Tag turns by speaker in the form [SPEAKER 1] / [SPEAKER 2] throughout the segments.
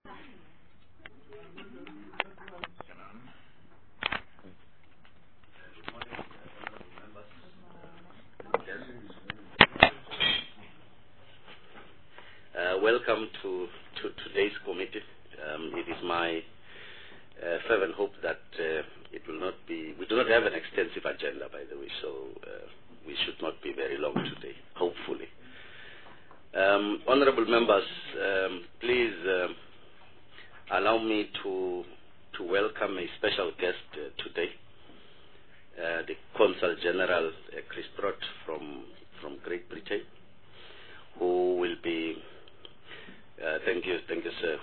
[SPEAKER 1] Welcome to today's committee. It is my fervent hope that it will not be. We do not have an extensive agenda, by the way, so we should not be very long today, hopefully. Honorable members, please allow me to welcome a special guest today, the Consul General Chris Brott from Great Britain, who will be thank you, sir.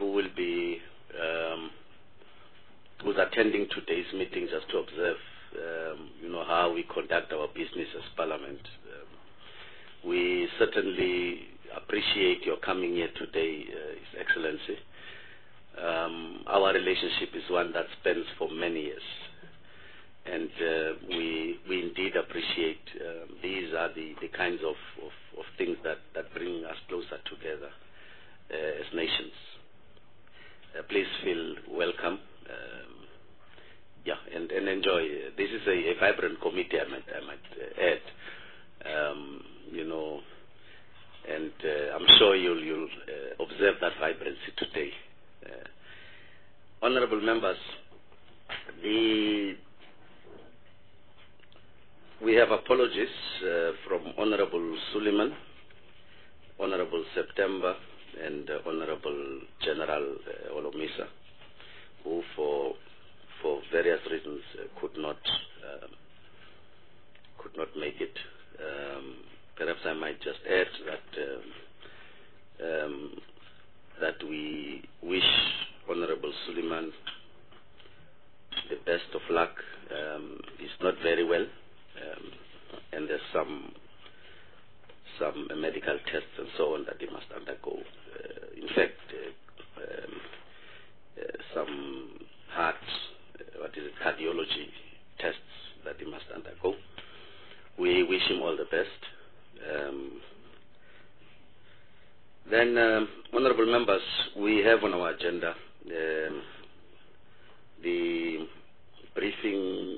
[SPEAKER 1] Who's attending today's meeting just to observe, how we conduct our business as Parliament. We certainly appreciate your coming here today, His Excellency. Our relationship is one that spans for many years, and we indeed appreciate. These are the kinds of things that bring us closer together as nations. Please feel welcome, and enjoy. This is a vibrant committee, I might add, and I'm sure you'll observe that vibrancy today. Honorable members, we have apologies from Honorable Suleiman, Honorable September, and Honorable General Olomisa, who for various reasons could not make it. Perhaps I might just add that we wish Honorable Suleiman the best of luck. He's not very well, and there's some medical tests and so on that he must undergo. In fact, some cardiology tests that he must undergo. We wish him all the best. Then, honorable members, we have on our agenda the briefing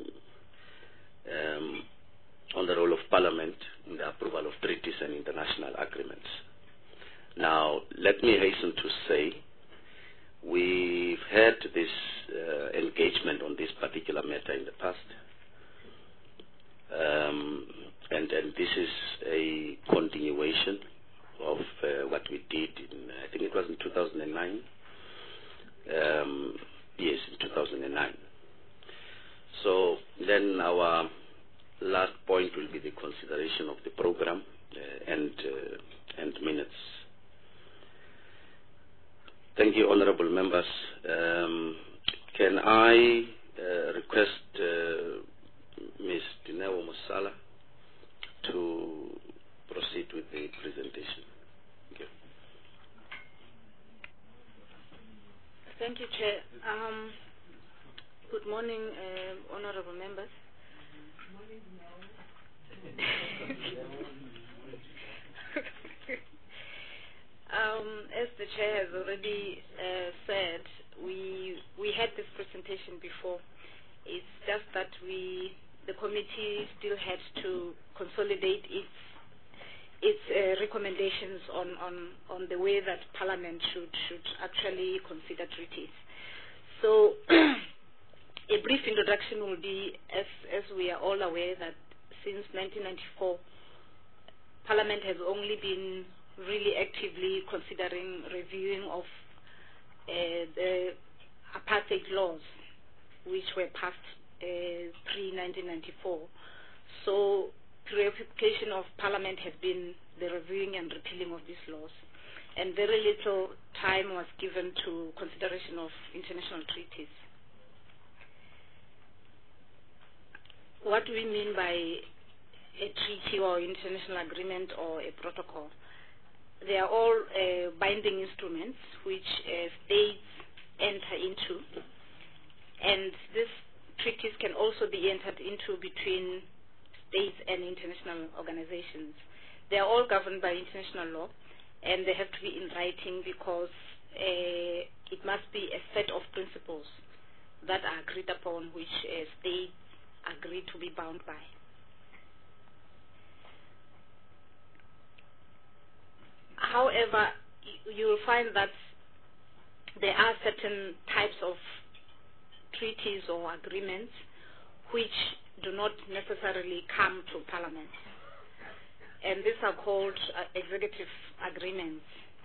[SPEAKER 1] on the role of Parliament in the approval of treaties and international agreements. Now, let me hasten to say we've had this engagement on this particular matter in the past, and this is a continuation of what we did in, I think it was in 2009. Yes, in 2009. So then our last point will be the consideration of the program and minutes. Thank you, honorable members. Can I request Ms. Dineo Musala to proceed with the presentation? Thank you.
[SPEAKER 2] Thank you, Chair. Good morning, honorable members. As the Chair has already said, we had this presentation before. It's just that the committee still had to consolidate its recommendations on the way that Parliament should actually consider treaties. So a brief introduction will be, as we are all aware, that since 1994, Parliament has only been really actively considering reviewing of the apartheid laws, which were passed pre-1994. So preoccupation of Parliament has been the reviewing and repealing of these laws, and very little time was given to consideration of international treaties. What do we mean by a treaty or international agreement or a protocol? They are all binding instruments which states enter into, and these treaties can also be entered into between states and international organizations. They are all governed by international law, and they have to be in writing because it must be a set of principles that are agreed upon, which states agree to be bound by. However, you will find that there are certain types of treaties or agreements which do not necessarily come to Parliament. And these are called executive agreements.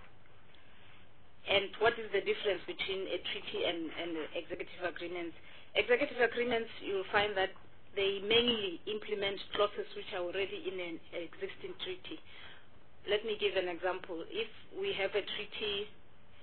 [SPEAKER 2] And what is the difference between a treaty and executive agreements? Executive agreements, you'll find that they mainly implement clauses which are already in an existing treaty. Let me give an example. If we have a treaty,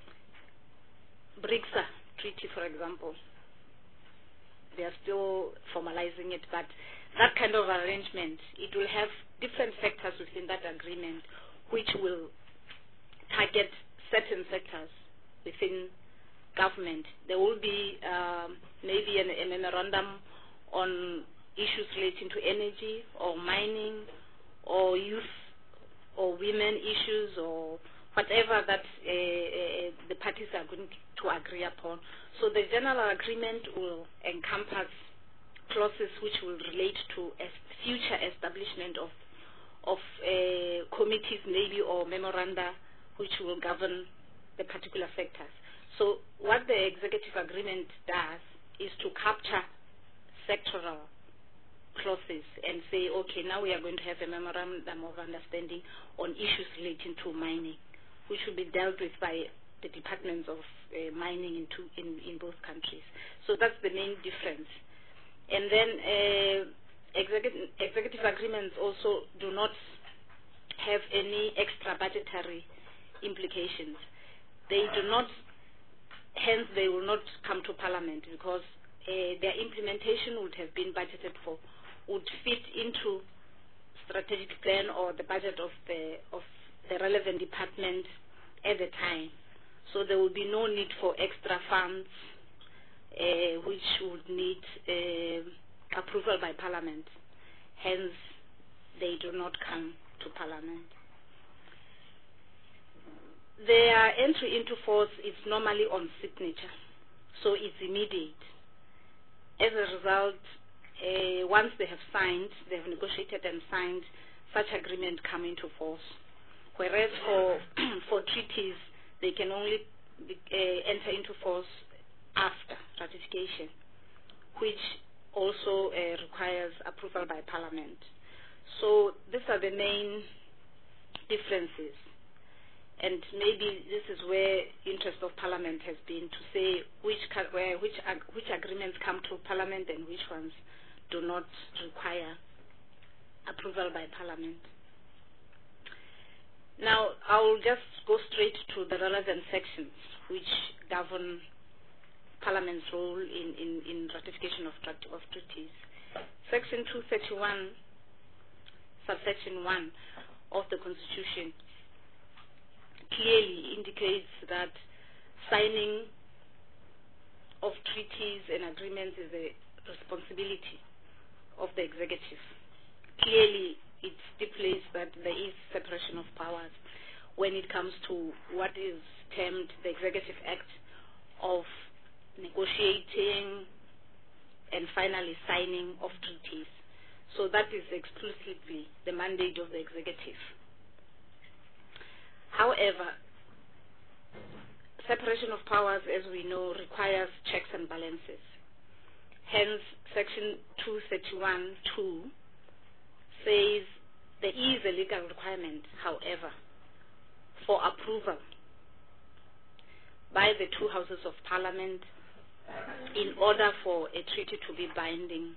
[SPEAKER 2] BRICSA treaty, for example, they are still formalizing it, but that kind of arrangement, it will have different sectors within that agreement which will target certain sectors within government. There will be maybe a memorandum on issues relating to energy or mining or youth or women issues or whatever that the parties are going to agree upon. So the general agreement will encompass clauses which will relate to a future establishment of committees maybe or memoranda which will govern the particular sectors. So what the executive agreement does is to capture sectoral clauses and say, okay, now we are going to have a memorandum of understanding on issues relating to mining, which will be dealt with by the departments of mining in both countries. So that's the main difference. And then executive agreements also do not have any extra budgetary implications. They do not, hence they will not come to Parliament because their implementation would have been budgeted for, would fit into strategic plan or the budget of the relevant department at the time. So there will be no need for extra funds which would need approval by Parliament. Hence, they do not come to Parliament. Their entry into force is normally on signature, so it's immediate. As a result, once they have signed, they have negotiated and signed, such agreement come into force. Whereas for treaties, they can only enter into force after ratification, which also requires approval by Parliament. So these are the main differences. And maybe this is where interest of Parliament has been to say which agreements come to Parliament and which ones do not require approval by Parliament. Now, I will just go straight to the relevant sections which govern Parliament's role in ratification of treaties. Section 231, subsection 1 of the Constitution clearly indicates that signing of treaties and agreements is a responsibility of the executive. Clearly, it stipulates that there is separation of powers when it comes to what is termed the Executive Act of negotiating and finally signing of treaties. So that is exclusively the mandate of the executive. However, separation of powers, as we know, requires checks and balances. Hence, Section 231(2) says there is a legal requirement, however, for approval by the two houses of Parliament in order for a treaty to be binding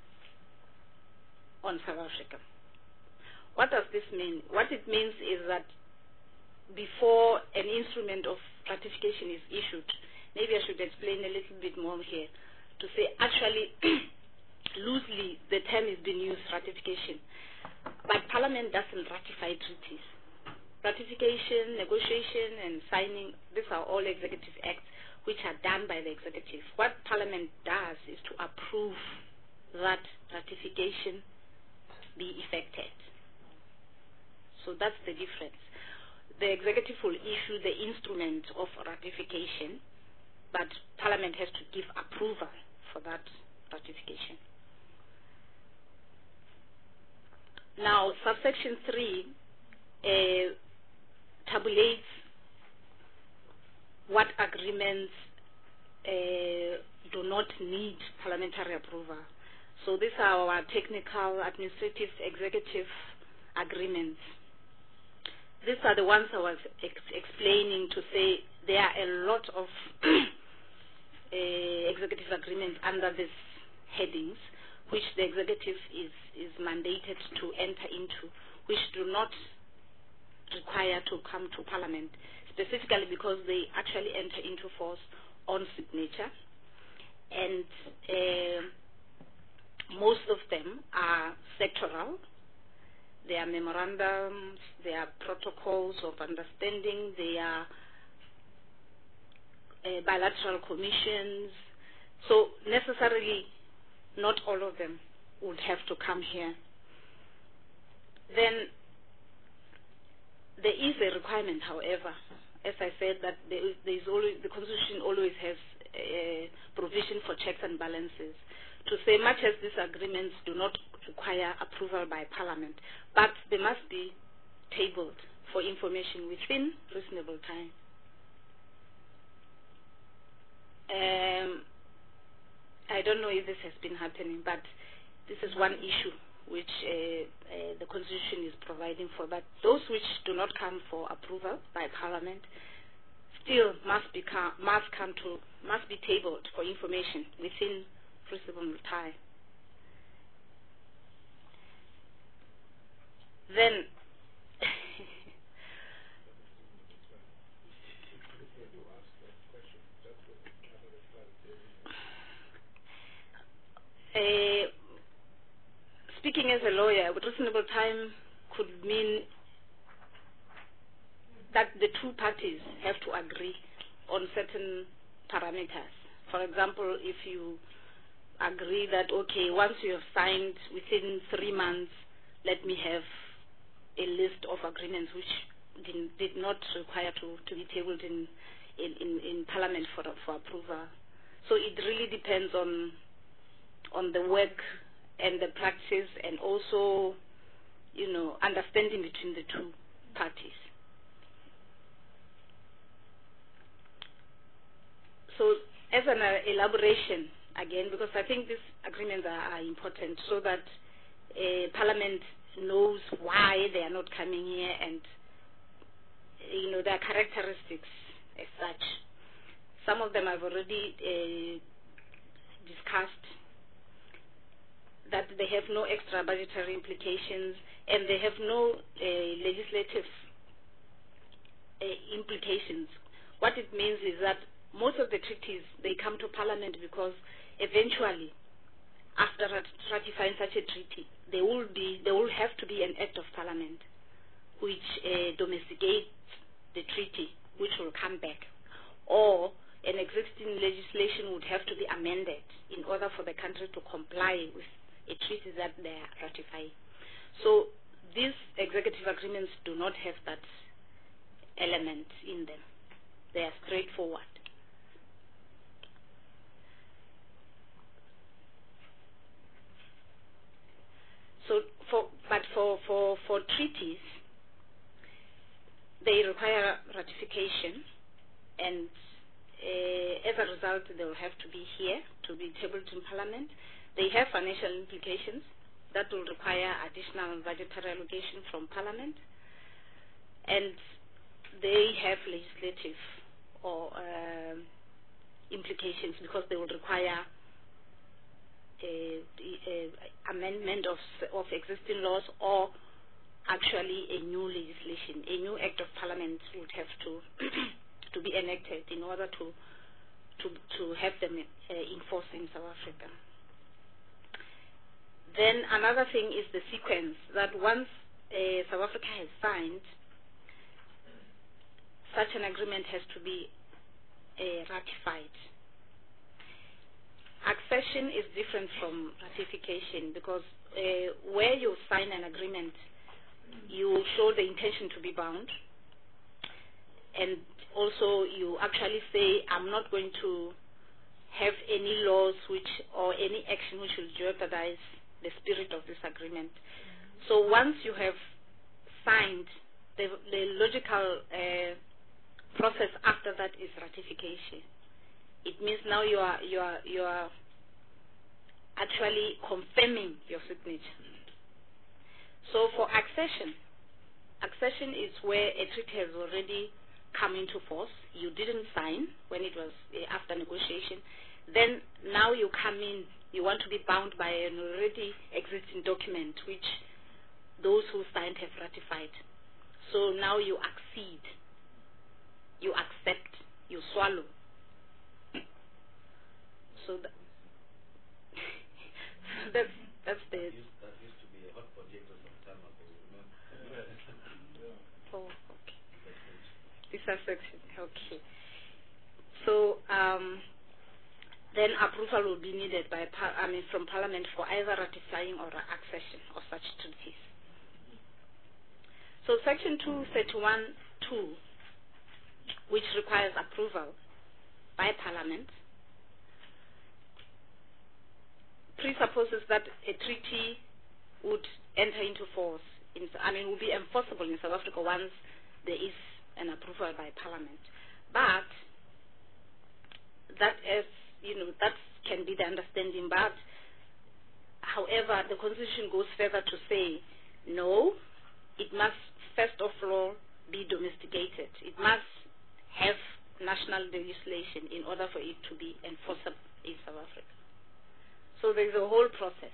[SPEAKER 2] on South Africa. What does this mean? What it means is that before an instrument of ratification is issued, maybe I should explain a little bit more here, to say actually loosely the term is being used, ratification, but Parliament doesn't ratify treaties. Ratification, negotiation and signing, these are all executive acts which are done by the executive. What Parliament does is to approve that ratification be effected. So that's the difference. The executive will issue the instrument of ratification, but Parliament has to give approval for that ratification. Now, subsection 3 tabulates what agreements do not need parliamentary approval. So these are our technical, administrative, executive agreements. These are the ones I was explaining to say there are a lot of executive agreements under these headings, which the executive is mandated to enter into, which do not require to come to Parliament, specifically because they actually enter into force on signature, and most of them are sectoral. They are memorandums, they are protocols of understanding, they are bilateral commissions. So necessarily, not all of them would have to come here. Then there is a requirement, however, as I said, that there is always, the Constitution always has a provision for checks and balances, to say much as these agreements do not require approval by Parliament, but they must be tabled for information within reasonable time. I don't know if this has been happening, but this is one issue which the Constitution is providing for, that those which do not come for approval by Parliament still must be tabled for information within reasonable time. Then speaking as a lawyer, reasonable time could mean that the two parties have to agree on certain parameters. For example, if you agree that, okay, once you have signed, within 3 months, let me have a list of agreements which did not require to be tabled in Parliament for approval. So it really depends on the work and the practice, and also, understanding between the two parties. So as an elaboration, again, because I think these agreements are important, so that Parliament knows why they are not coming here, and their characteristics as such. Some of them I've already discussed, that they have no extra budgetary implications, and they have no legislative implications. What it means is that most of the treaties, they come to Parliament because eventually, after ratifying such a treaty, there will have to be an act of Parliament which domesticates the treaty, which will come back, or an existing legislation would have to be amended in order for the country to comply with a treaty that they are ratifying. So these executive agreements do not have that element in them. They are straightforward. So for treaties, they require ratification, and as a result, they will have to be here to be tabled in Parliament. They have financial implications that will require additional budgetary allocation from Parliament, and they have legislative or implications because they will require amendment of existing laws, or actually a new legislation. A new act of Parliament would have to to be enacted in order to have them enforced in South Africa. Then another thing is the sequence, that once South Africa has signed, such an agreement has to be ratified. Accession is different from ratification, because where you sign an agreement, you show the intention to be bound, and also you actually say, I'm not going to have any laws or any action which will jeopardize the spirit of this agreement. So once you have signed, the logical process after that is ratification. It means now you are actually confirming your signature. So for accession is where a treaty has already come into force. You didn't sign when it was after negotiation. Then now you come in, you want to be bound by an already existing document which those who signed have ratified. So now you accede, you accept, you swallow. So that's the...
[SPEAKER 1] That used to be a hot potato some time ago, remember?
[SPEAKER 2] Oh, okay. This section, okay. So then approval will be needed by from Parliament for either ratifying or accession of such treaties. So Section 231(2), which requires approval by Parliament, presupposes that a treaty would enter into force, will be enforceable in South Africa once there is an approval by Parliament. But that can be the understanding. But however, the Constitution goes further to say, no, it must first of all be domesticated. It must have national legislation in order for it to be enforceable in South Africa. So there is a whole process.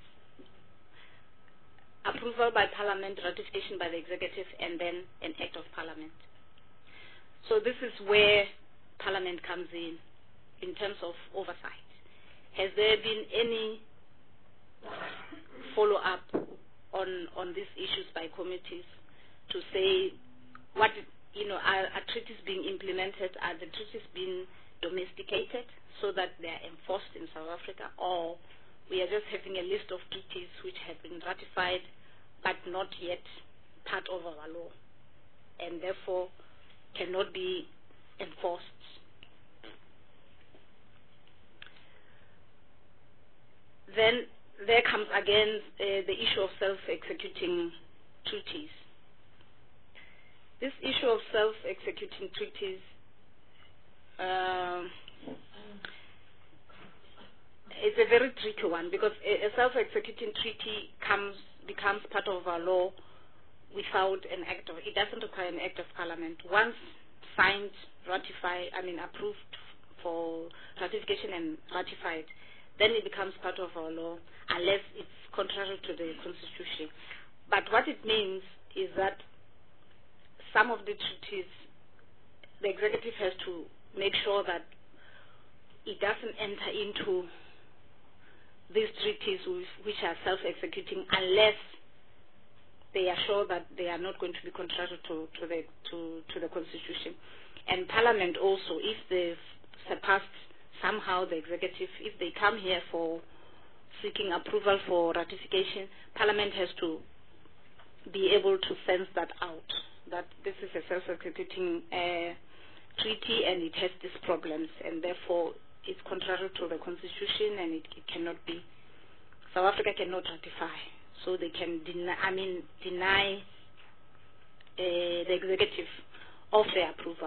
[SPEAKER 2] Approval by Parliament, ratification by the Executive, and then an Act of Parliament. So this is where Parliament comes in terms of oversight. Has there been any follow-up on these issues by committees to say what, are treaties being implemented, are the treaties being domesticated so that they are enforced in South Africa, or we are just having a list of treaties which have been ratified but not yet part of our law and therefore cannot be enforced. Then there comes again the issue of self-executing treaties. This issue of self-executing treaties it's a very tricky one, because a self-executing treaty becomes part of our law without it doesn't require an act of Parliament. Once signed, ratified, approved for ratification and ratified, then it becomes part of our law unless it's contrary to the Constitution. But what it means is that some of the treaties, the executive has to make sure that it doesn't enter into these treaties which are self-executing unless they are sure that they are not going to be contrary to the Constitution. And Parliament also, if they've surpassed somehow the executive, if they come here for seeking approval for ratification, Parliament has to be able to sense that out, that this is a self-executing treaty and it has these problems, and therefore it's contrary to the Constitution and it cannot be. South Africa cannot ratify, so they can deny the executive of the approval.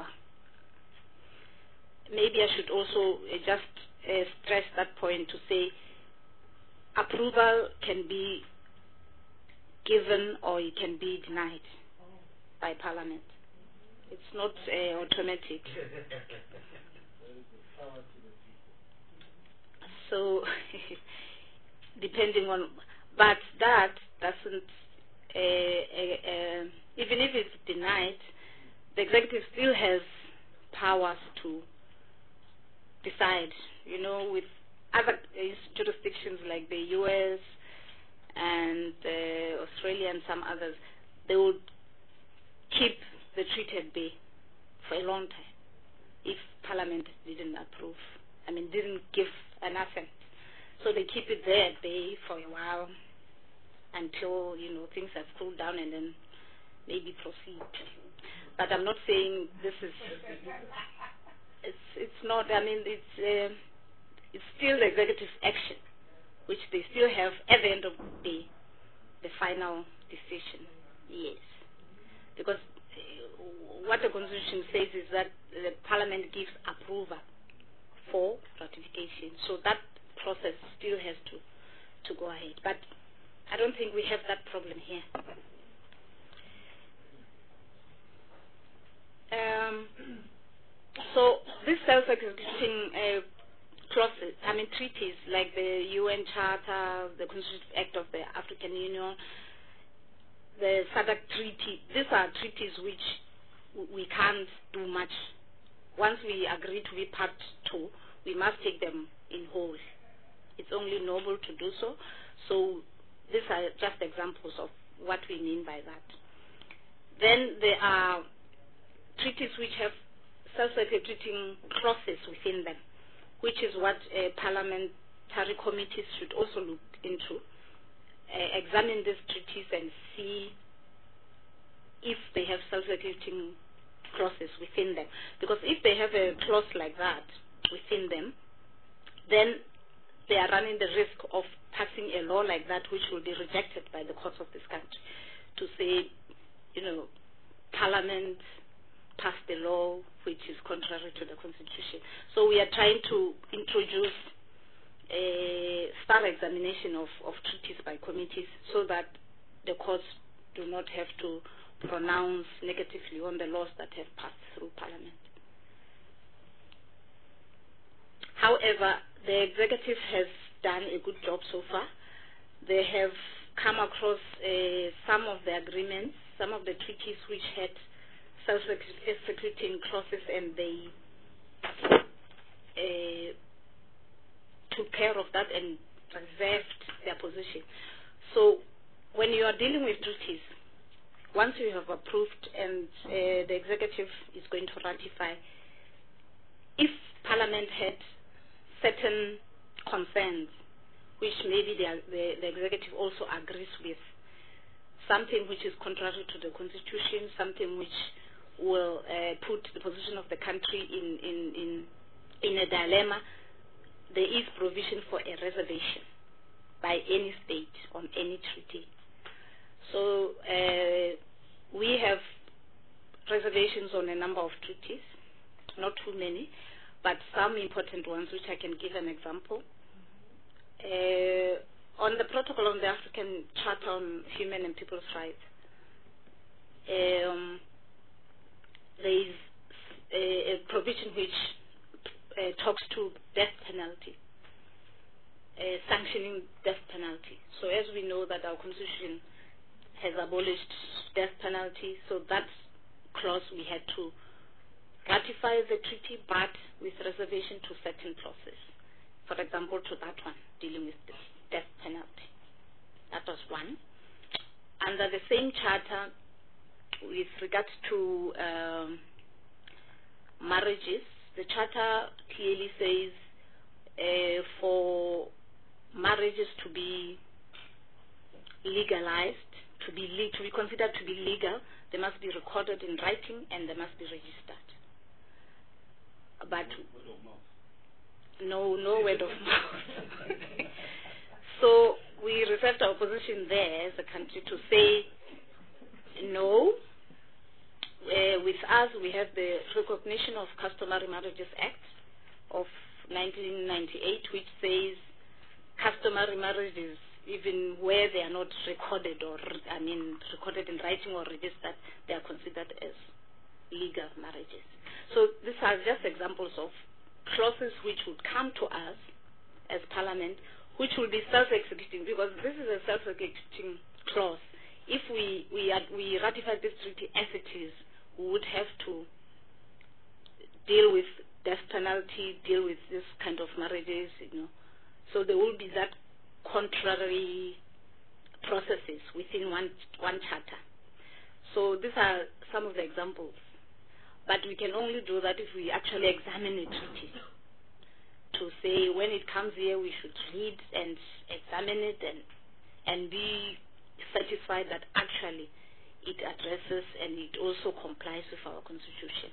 [SPEAKER 2] Maybe I should also just stress that point to say approval can be given or it can be denied by Parliament. It's not automatic. So, depending on, but that doesn't, even if it's denied, the executive still has powers to decide, with other jurisdictions like the US and Australia and some others, they would keep the treaty at bay for a long time if Parliament didn't approve, didn't give an assent. So they keep it there at bay for a while until, things have cooled down and then maybe proceed. But I'm not saying this is. It's not. I mean, it's still the executive action, which they still have at the end of the day, the final decision. Yes, because what the Constitution says is that the Parliament gives approval for ratification. So that process still has to go ahead. But I don't think we have that problem here. So this self-executing clauses, I mean treaties like the UN Charter, the Constitutive Act of the African Union, the SADC Treaty, these are treaties which we can't do much. Once we agree to be part two, we must take them in whole. It's only noble to do so. So these are just examples of what we mean by that. Then there are treaties which have self-executing clauses within them, which is what parliamentary committees should also look into. Examine these treaties and see if they have self-executing clauses within them. Because if they have a clause like that within them, then they are running the risk of passing a law like that which will be rejected by the courts of this country to say, Parliament passed a law which is contrary to the Constitution. So we are trying to introduce a thorough examination of treaties by committees so that the courts do not have to pronounce negatively on the laws that have passed through Parliament. However, the executive has done a good job so far. They have come across some of the agreements, some of the treaties which had self-executing clauses, and they took care of that and reserved their position. So when you are dealing with treaties, once you have approved and the executive is going to ratify, if Parliament had certain concerns, which maybe the executive also agrees with, something which is contrary to the Constitution, something which will put the position of the country in a dilemma, there is provision for a reservation by any state on any treaty. So we have reservations on a number of treaties, not too many, but some important ones which I can give an example. On the Protocol on the African Charter on Human and People's Rights, there is a provision which talks to death penalty, sanctioning death penalty. So as we know that our Constitution has abolished death penalty, so that clause we had to ratify the treaty, but with reservation to certain clauses. For example, to that one, dealing with the death penalty. That was one. Under the same charter, with regards to marriages, the charter clearly says for marriages to be legalized, to be considered to be legal, they must be recorded in writing and they must be registered. But no word of mouth. So we reserved our position there as a country to say no. With us, we have the Recognition of Customary Marriages Act of 1998, which says customary marriages, even where they are not recorded recorded in writing or registered, they are considered as legal marriages. So these are just examples of clauses which would come to us as Parliament, which will be self-executing, because this is a self-executing clause. If we ratify this treaty as it is, we would have to deal with death penalty, deal with this kind of marriages, So there will be that contrary processes within one charter. So these are some of the examples. But we can only do that if we actually examine a treaty to say when it comes here we should read and examine it and be satisfied that actually it addresses and it also complies with our constitution.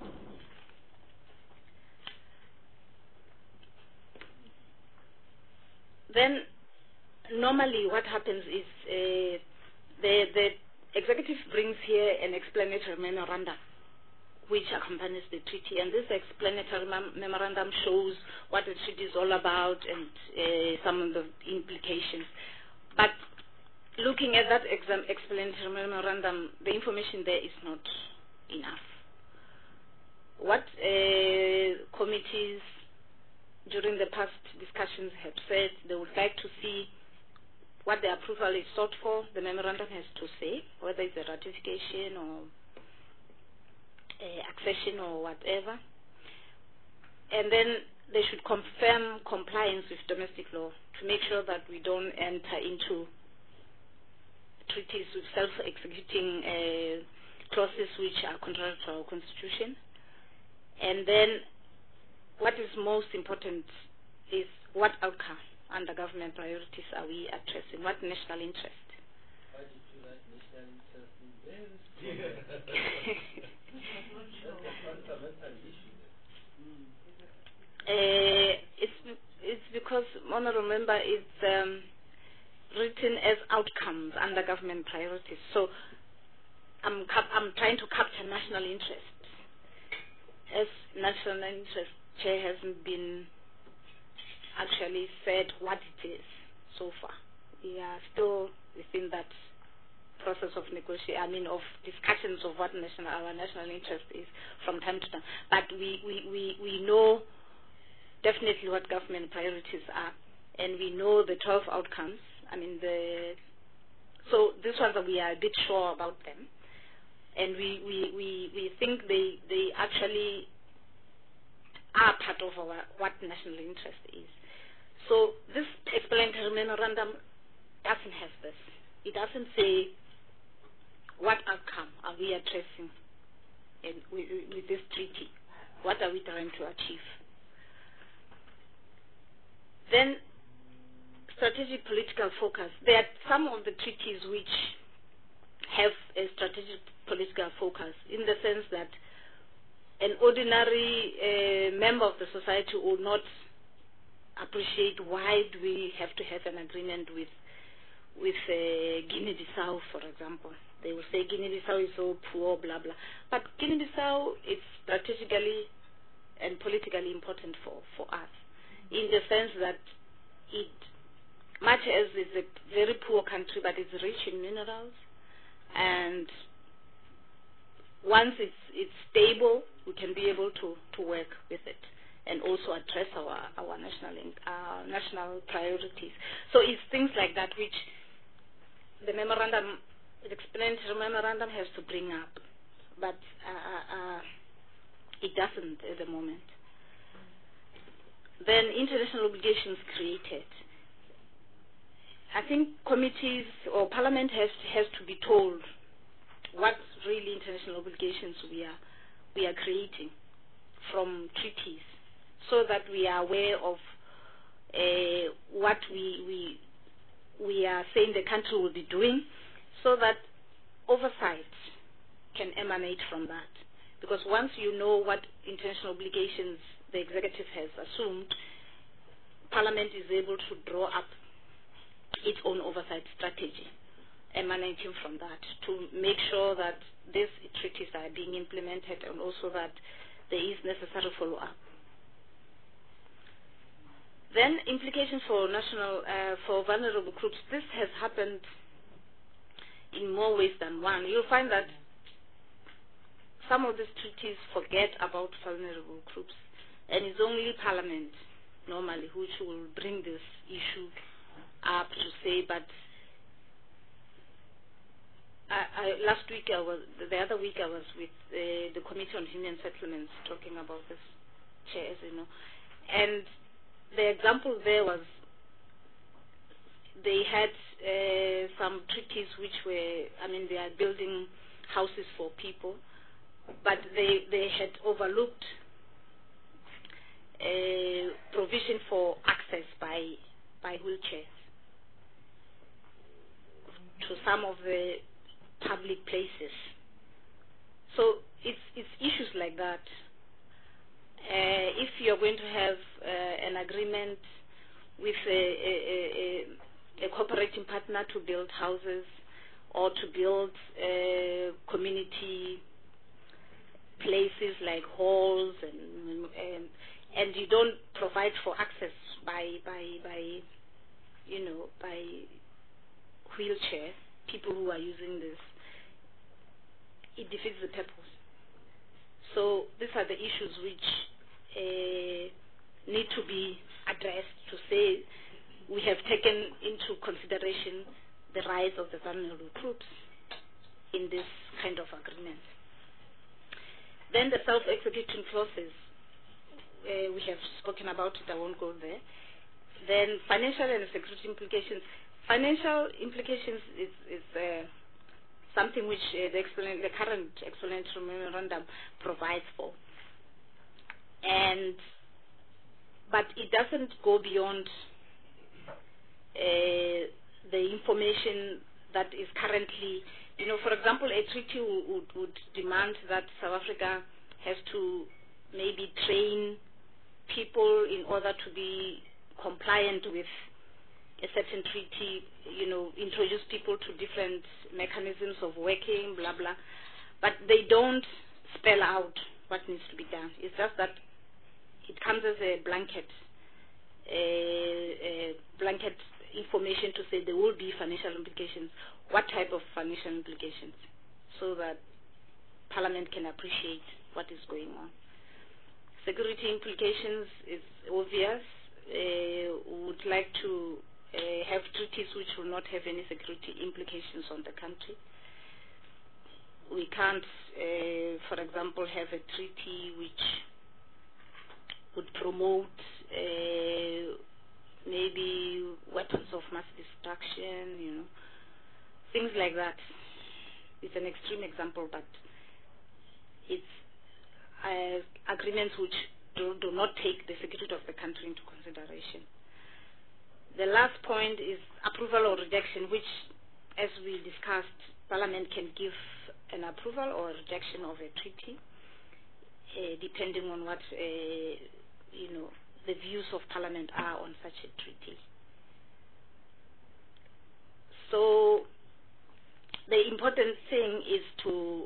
[SPEAKER 2] Then normally what happens is the executive brings here an explanatory memorandum which accompanies the treaty, and this explanatory memorandum shows what the treaty is all about and some of the implications. But looking at that explanatory memorandum, the information there is not enough. What committees during the past discussions have said they would like to see what the approval is sought for. The memorandum has to say whether it's a ratification or accession or whatever. And then they should confirm compliance with domestic law to make sure that we don't enter into treaties with self-executing clauses which are contrary to our constitution. And then what is most important is what outcome under government priorities are we addressing, what national interest.
[SPEAKER 3] Why did you like national interest in this? That's a fundamental issue.
[SPEAKER 2] It's because, Honourable Member, it's written as outcomes under government priorities. So I'm trying to capture national interest. As national interest, Chair hasn't been actually said what it is so far. We are still within that process of negotiation, of discussions of what our national interest is from time to time. But we know definitely what government priorities are, and we know the 12 outcomes. So these ones we are a bit sure about them, and we think they actually are part of what national interest is. So this explanatory memorandum doesn't have this. It doesn't say what outcome are we addressing with this treaty. What are we trying to achieve? Then strategic political focus. There are some of the treaties which have a strategic political focus in the sense that an ordinary member of the society would not appreciate why do we have to have an agreement with Guinea-Bissau, for example. They will say Guinea-Bissau is so poor, blah, blah. But Guinea-Bissau is strategically and politically important for us in the sense that it, much as it's a very poor country, but it's rich in minerals, and once it's stable, we can be able to work with it and also address our national priorities. So it's things like that which the explanatory memorandum has to bring up, but it doesn't at the moment. Then international obligations created. I think committees or Parliament has to be told what really international obligations we are creating from treaties, so that we are aware of what we are saying the country will be doing, so that oversight can emanate from that. Because once you know what international obligations the executive has assumed, Parliament is able to draw up its own oversight strategy emanating from that to make sure that these treaties are being implemented and also that there is necessary follow-up. Then implications for for vulnerable groups. This has happened in more ways than one. You'll find that some of these treaties forget about vulnerable groups, and it's only Parliament normally which will bring this issue up to say, but the other week I was with the Committee on Human Settlements talking about this, Chair, as you know, and the example there was they had some treaties which were, they are building houses for people, but they had overlooked provision for access by wheelchairs to some of the public places. So it's issues like that. If you're going to have an agreement with a cooperating partner to build houses or to build community places like halls and you don't provide for access by wheelchair, people who are using this, it defeats the purpose. So these are the issues which need to be addressed, to say we have taken into consideration the rights of the vulnerable groups in this kind of agreement. Then the self-executing clauses, we have spoken about it, I won't go there. Then financial and security implications. Financial implications is something which the current explanatory memorandum provides for. But it doesn't go beyond the information that is currently, for example, a treaty would demand that South Africa has to maybe train people in order to be compliant with a certain treaty, introduce people to different mechanisms of working, blah, blah. But they don't spell out what needs to be done. It's just that it comes as a blanket information to say there will be financial implications. What type of financial implications? So that Parliament can appreciate what is going on. Security implications is obvious. Would like to have treaties which will not have any security implications on the country. We can't, for example, have a treaty which would promote maybe weapons of mass destruction, things like that. It's an extreme example, but it's agreements which do not take the security of the country into consideration. The last point is approval or rejection, which, as we discussed, Parliament can give an approval or rejection of a treaty, depending on what the views of Parliament are on such a treaty. So the important thing is to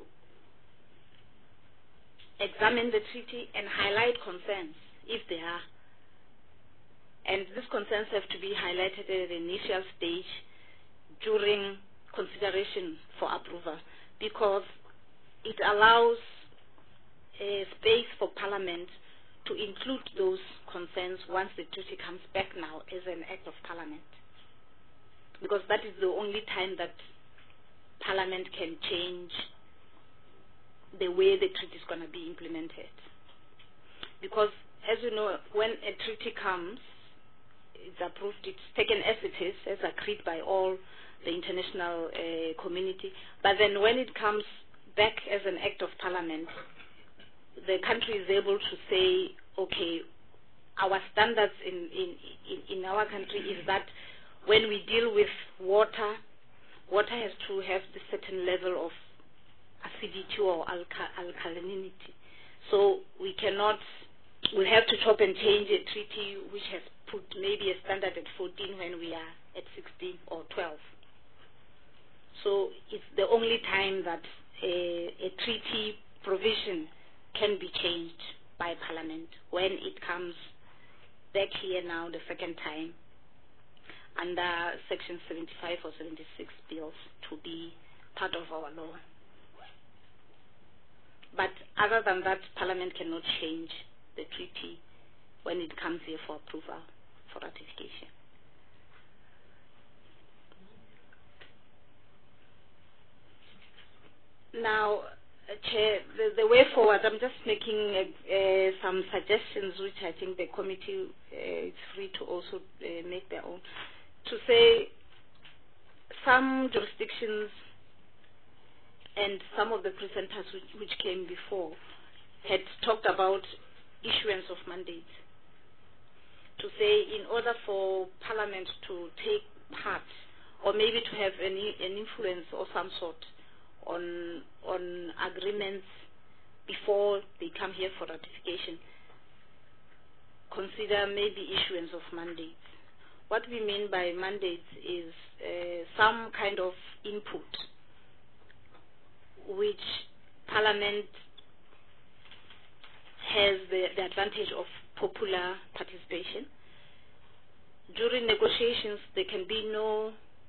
[SPEAKER 2] examine the treaty and highlight concerns, if there are. And these concerns have to be highlighted at the initial stage during consideration for approval, because it allows a space for Parliament to include those concerns once the treaty comes back now as an act of Parliament. Because that is the only time that Parliament can change the way the treaty is going to be implemented. Because, as you know, when a treaty comes, it's approved, it's taken as it is, as agreed by all the international community. But then when it comes back as an act of Parliament, the country is able to say, okay, our standards in our country is that when we deal with water has to have a certain level of acidity or alkalinity. So we have to chop and change a treaty which has put maybe a standard at 14 when we are at 16 or 12. So it's the only time that a treaty provision can be changed by Parliament, when it comes back here now the second time under Section 75 or 76 bills to be part of our law. But other than that, Parliament cannot change the treaty when it comes here for approval, for ratification. Now, Chair, the way forward, I'm just making some suggestions which I think the committee is free to also make their own. To say some jurisdictions and some of the presenters which came before had talked about issuance of mandates. To say in order for Parliament to take part or maybe to have an influence or some sort on agreements before they come here for ratification, consider maybe issuance of mandates. What we mean by mandates is some kind of input which Parliament has the advantage of popular participation. During negotiations, there can be no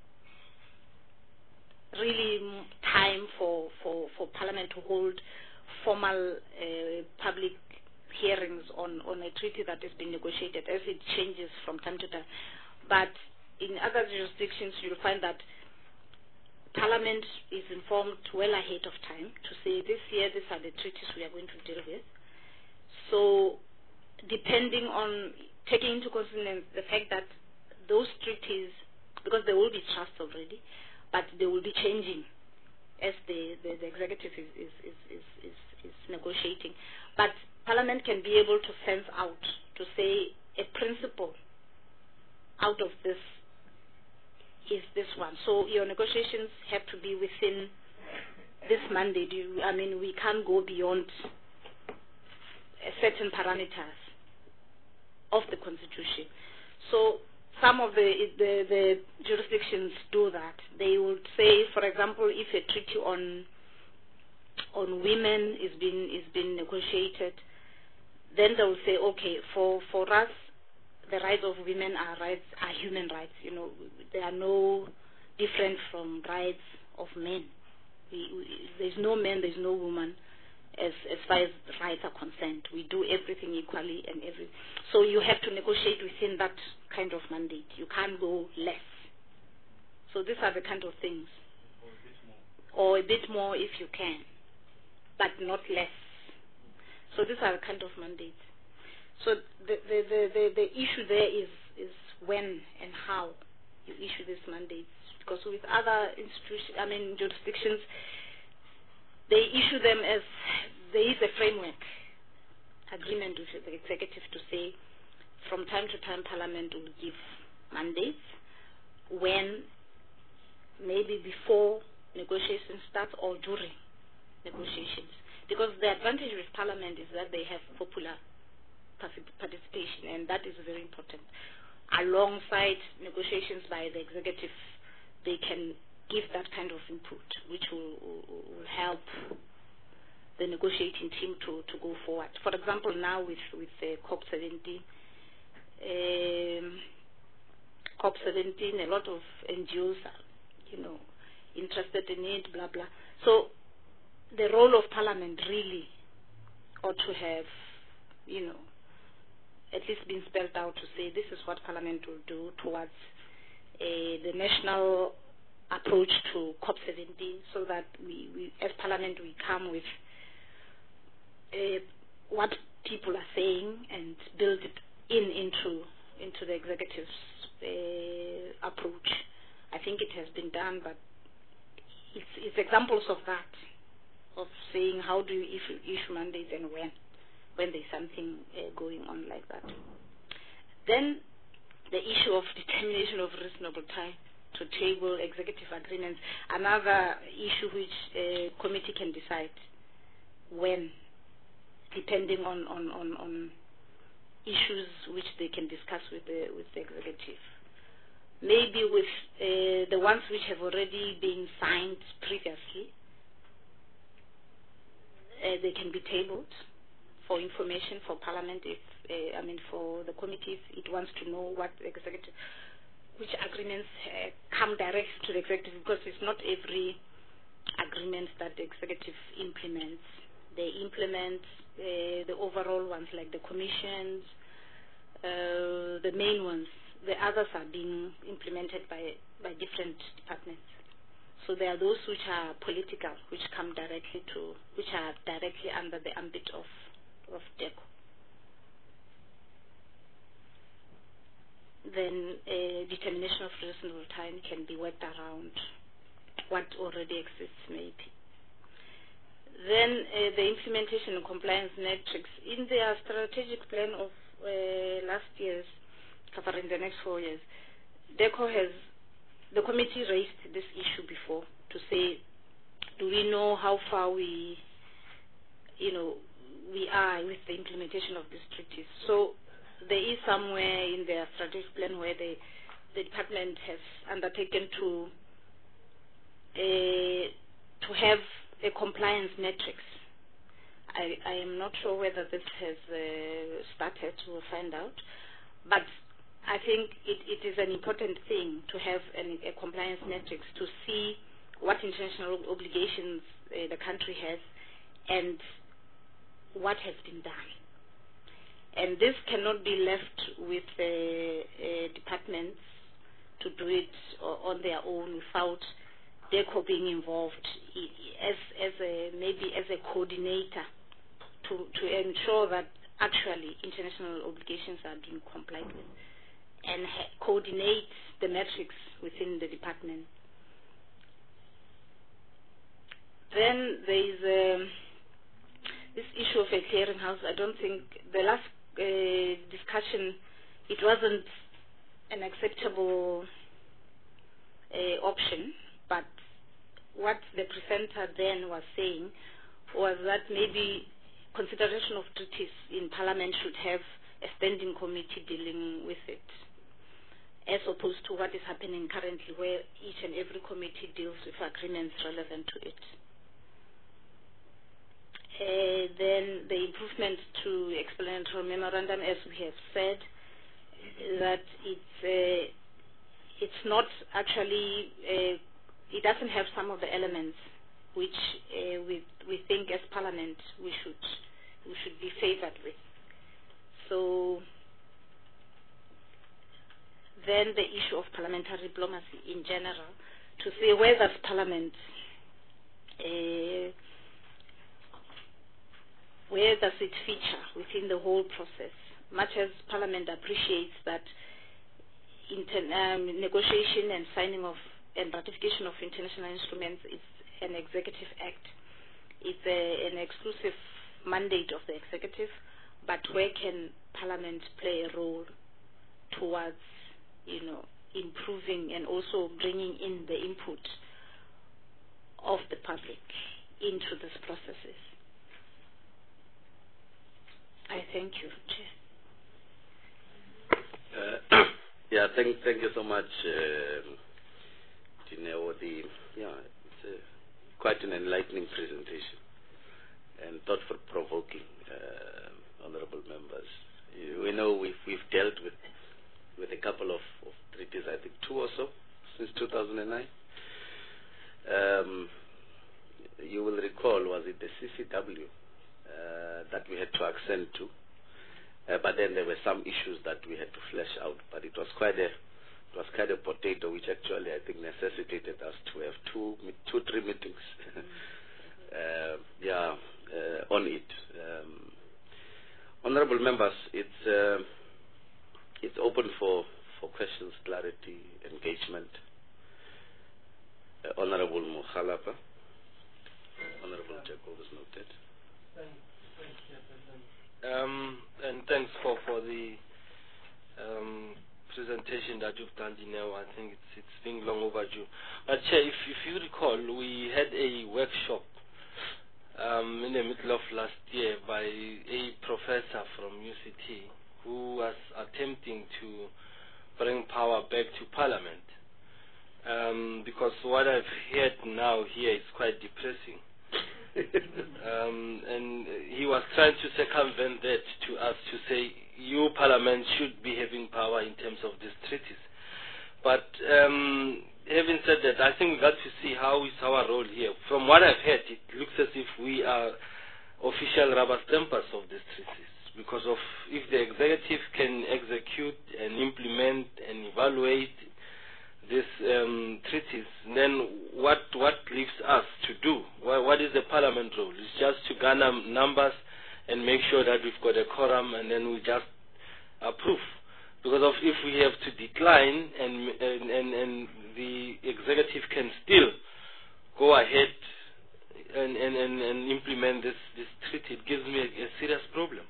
[SPEAKER 2] really time for Parliament to hold formal public hearings on a treaty that has been negotiated, as it changes from time to time. But in other jurisdictions, you'll find that Parliament is informed well ahead of time to say this year these are the treaties we are going to deal with. So depending on taking into consideration the fact that those treaties, because there will be trust already, but they will be changing as the executive is negotiating. But Parliament can be able to sense out, to say a principle out of this is this one. So your negotiations have to be within this mandate. We can't go beyond certain parameters of the Constitution. So some of the jurisdictions do that. They would say, for example, if a treaty on women is being negotiated, then they will say, okay, for us, the rights of women are human rights. They are no different from rights of men. There's no man, there's no woman. As far as rights are concerned, we do everything equally and so you have to negotiate within that kind of mandate. You can't go less. So these are the kind of things, or a bit more if you can, but not less. So these are the kind of mandates. So the issue there is when and how you issue these mandates, because with other jurisdictions, they issue them as there is a framework agreement with the executive to say from time to time Parliament will give mandates when, maybe before negotiations start or during negotiations. Because the advantage with Parliament is that they have popular participation, and that is very important. Alongside negotiations by the executive, they can give that kind of input, which will help the negotiating team to go forward. For example, now with COP17, a lot of NGOs are, interested in it, blah blah. So the role of Parliament really ought to have, at least been spelled out to say this is what Parliament will do towards the national approach to COP17, so that we as Parliament, we come with what people are saying and build it into the executive's approach. I think it has been done, but it's examples of that, of saying how do you issue mandates and when there's something going on like that. Then the issue of determination of reasonable time to table executive agreements, another issue which a committee can decide when, depending on issues which they can discuss with the executive. Maybe with the ones which have already been signed previously, they can be tabled for information for Parliament, for the committee, if it wants to know what the executive, which agreements come direct to the executive, because it's not every agreement that the executive implements. They implement the overall ones, like the commissions, the main ones. The others are being implemented by different departments. So there are those which are political, which come which are directly under the ambit of DECO. Then determination of reasonable time can be worked around what already exists, maybe. Then the implementation and compliance metrics. In their strategic plan of last year's, covering the next 4 years, DECO the committee raised this issue before to say do we know how far we are with the implementation of these treaties? So there is somewhere in their strategic plan where the department has undertaken to have a compliance matrix. I am not sure whether this has started. We'll find out. But I think it is an important thing to have a compliance matrix to see what international obligations the country has and what has been done. And this cannot be left with departments to do it on their own without DECO being involved maybe as a coordinator to ensure that actually international obligations are being complied with, and coordinate the metrics within the department. Then there is this issue of a clearinghouse. I don't think the last discussion, it wasn't an acceptable option, but what the presenter then was saying was that maybe consideration of treaties in Parliament should have a standing committee dealing with it, as opposed to what is happening currently, where each and every committee deals with agreements relevant to it. Then the improvement to explanatory memorandum, as we have said, that it's not actually, it doesn't have some of the elements which we think as Parliament we should be favoured with. So then the issue of parliamentary diplomacy in general, to see where does Parliament, where does it feature within the whole process? Much as Parliament appreciates that negotiation and signing of and ratification of international instruments is an executive act. It's an exclusive mandate of the executive, but where can Parliament play a role towards, improving and also bringing in the input of the public into these processes? I thank you, Chair.
[SPEAKER 1] Yeah, thank you so much, Dineo. It's quite an enlightening presentation and thought-provoking, honourable members. We know we've dealt with a couple of treaties, I think 2 or so, since 2009. You will recall, was it the CCW that we had to accent to? But then there were some issues that we had to flesh out. But it was quite a potato, which actually I think necessitated us to have 2-3 meetings on it. Honourable members, it's open for questions, clarity, engagement. Honourable Mokgalapa, Honourable Jacob is noted.
[SPEAKER 4] Thanks, Chairperson. And thanks for the presentation that you've done, Dineo. I think it's been long overdue. But Chair, if you recall, we had a workshop in the middle of last year by a professor from UCT who was attempting to bring power back to Parliament. Because what I've heard now here is quite depressing. And he was trying to circumvent that to us to say, you Parliament should be having power in terms of these treaties. But having said that, I think we got to see how is our role here. From what I've heard, it looks as if we are official rubber stampers of these treaties. Because of if the executive can execute and implement and evaluate these treaties, then what leaves us to do? What is the Parliament role? It's just to garner numbers and make sure that we've got a quorum and then we just approve. Because of if we have to decline and the executive can still go ahead and implement this treaty, it gives me a serious problem.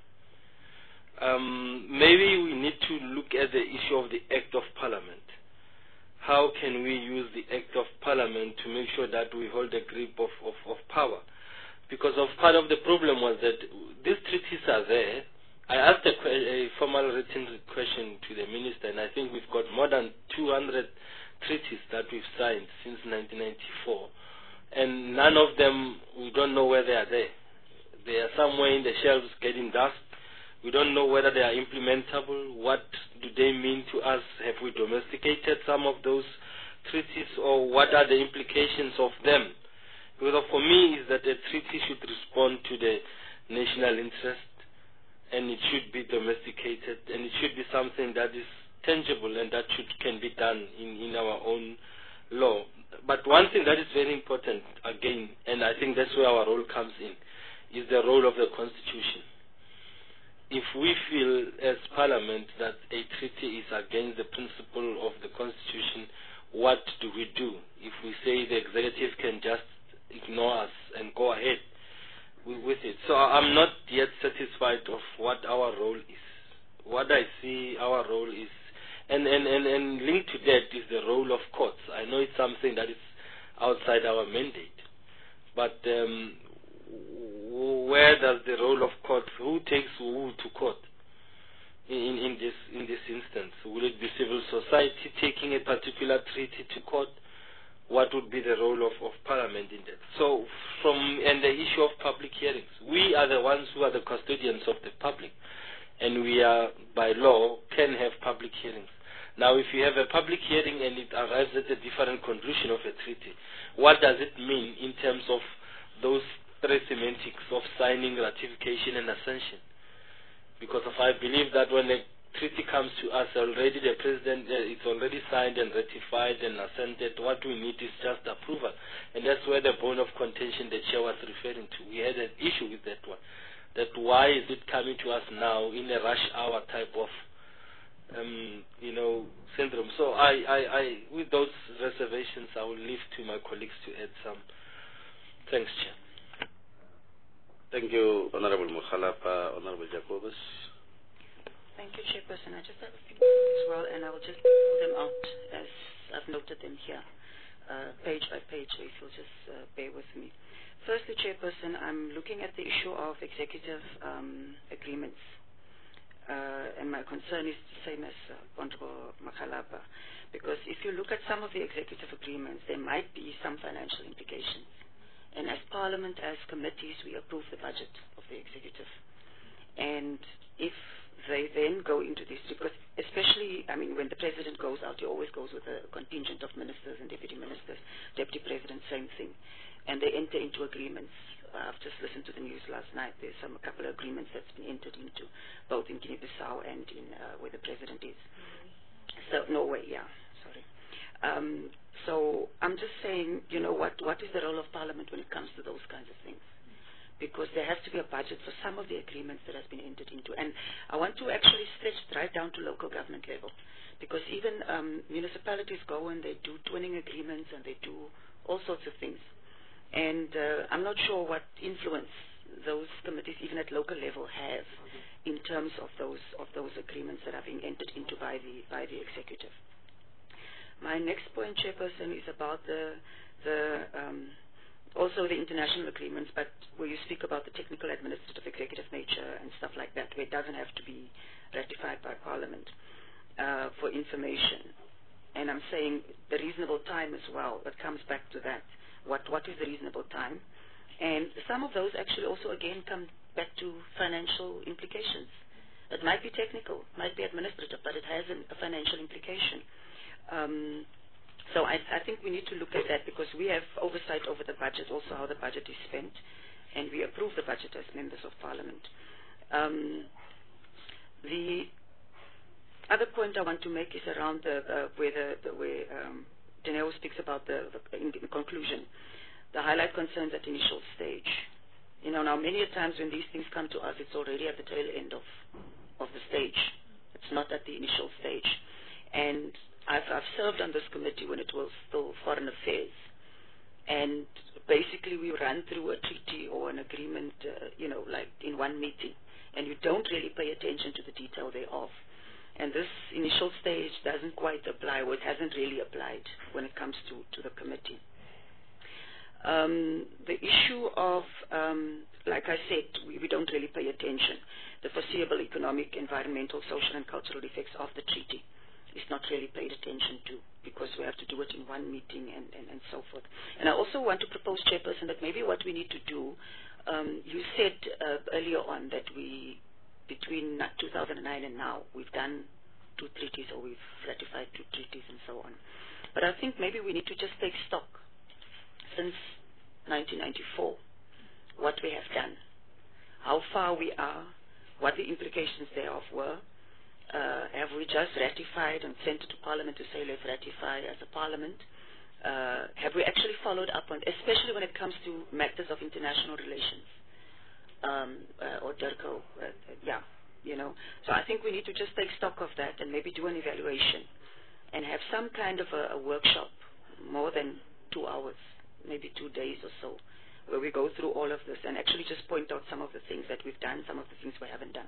[SPEAKER 4] Maybe we need to look at the issue of the Act of Parliament. how can we use the Act of Parliament to make sure that we hold a grip of power. Because part of the problem was that these treaties are there. I asked a formal written question to the minister, and I think we've got more than 200 treaties that we've signed since 1994. And none of them, we don't know where they are there. They are somewhere in the shelves getting dust. We don't know whether they are implementable. What do they mean to us? Have we domesticated some of those treaties, or what are the implications of them? Because for me, is that a treaty should respond to the national interest, and it should be domesticated, and it should be something that is tangible and that can be done in our own law. But one thing that is very important, again, and I think that's where our role comes in, is the role of the Constitution. If we feel as Parliament that a treaty is against the principle of the Constitution, what do we do? If we say the executive can just ignore us and go ahead with it. So I'm not yet satisfied of what our role is. What I see our role is, and linked to that is the role of courts. I know it's something that is outside our mandate, but where does the role of courts, who takes who to court in this instance? Will it be civil society taking a particular treaty to court? What would be the role of Parliament in that? So and the issue of public hearings. We are the ones who are the custodians of the public, and we are, by law, can have public hearings. Now, if you have a public hearing and it arrives at a different conclusion of a treaty, what does it mean in terms of those three semantics of signing, ratification, and ascension? Because I believe that when a treaty comes to us, already the president, it's already signed and ratified and assented. What we need is just approval. And that's where the bone of contention the chair was referring to. We had an issue with that one. That why is it coming to us now in a rush hour type of syndrome. So I with those reservations, I will leave to my colleagues to add some. Thanks, Chair.
[SPEAKER 1] Thank you, Honorable Mokhalapa. Honorable Jacobus.
[SPEAKER 5] Thank you, Chairperson. I just have a few as well, and I will just pull them out as I've noted them here, page by page, so if you'll just bear with me. Firstly, Chairperson, I'm looking at the issue of executive agreements. And my concern is the same as Honorable Mokhalapa, because if you look at some of the executive agreements, there might be some financial implications. And as Parliament, as committees, we approve the budget of the executive. And if they then go into this, because especially, I mean, when the president goes out, he always goes with a contingent of ministers and deputy ministers, deputy president, same thing. And they enter into agreements. I've just listened to the news last night. There's a couple of agreements that's been entered into, both in Guinea-Bissau and in where the president is. So Norway, yeah, sorry. So I'm just saying, what is the role of Parliament when it comes to those kinds of things? Because there has to be a budget for some of the agreements that has been entered into. And I want to actually stretch right down to local government level, because even municipalities go and they do twinning agreements and they do all sorts of things. And I'm not sure what influence those committees, even at local level, have in terms of those agreements that are being entered into by the executive. My next point, Chairperson, is about also the international agreements, but where you speak about the technical, administrative, executive nature and stuff like that, where it doesn't have to be ratified by Parliament for information. And I'm saying the reasonable time as well. That comes back to that. What is the reasonable time? And some of those actually also again come back to financial implications. It might be technical, might be administrative, but it has a financial implication. So I think we need to look at that, because we have oversight over the budget, also how the budget is spent, and we approve the budget as members of Parliament. The other point I want to make is around where Dineo speaks about in conclusion, the highlight concerns at initial stage. Now many times when these things come to us, it's already at the tail end of the stage. It's not at the initial stage. And I've served on this committee when it was still Foreign Affairs. And basically we run through a treaty or an agreement, like in one meeting. And you don't really pay attention to the detail thereof. And this initial stage doesn't quite apply, or it hasn't really applied when it comes to the committee. The issue of, like I said, we don't really pay attention. The foreseeable economic, environmental, social, and cultural effects of the treaty is not really paid attention to, because we have to do it in one meeting and so forth. And I also want to propose, Chairperson, that maybe what we need to do, you said earlier on that between 2009 and now, we've done 2 treaties, or we've ratified 2 treaties and so on. But I think maybe we need to just take stock since 1994, what we have done, how far we are, what the implications thereof were. Have we just ratified and sent it to Parliament to say let's ratify as a Parliament? Have we actually followed up on, especially when it comes to matters of international relations, or DIRCO, So I think we need to just take stock of that and maybe do an evaluation and have some kind of a workshop, more than 2 hours, maybe 2 days or so, where we go through all of this and actually just point out some of the things that we've done, some of the things we haven't done.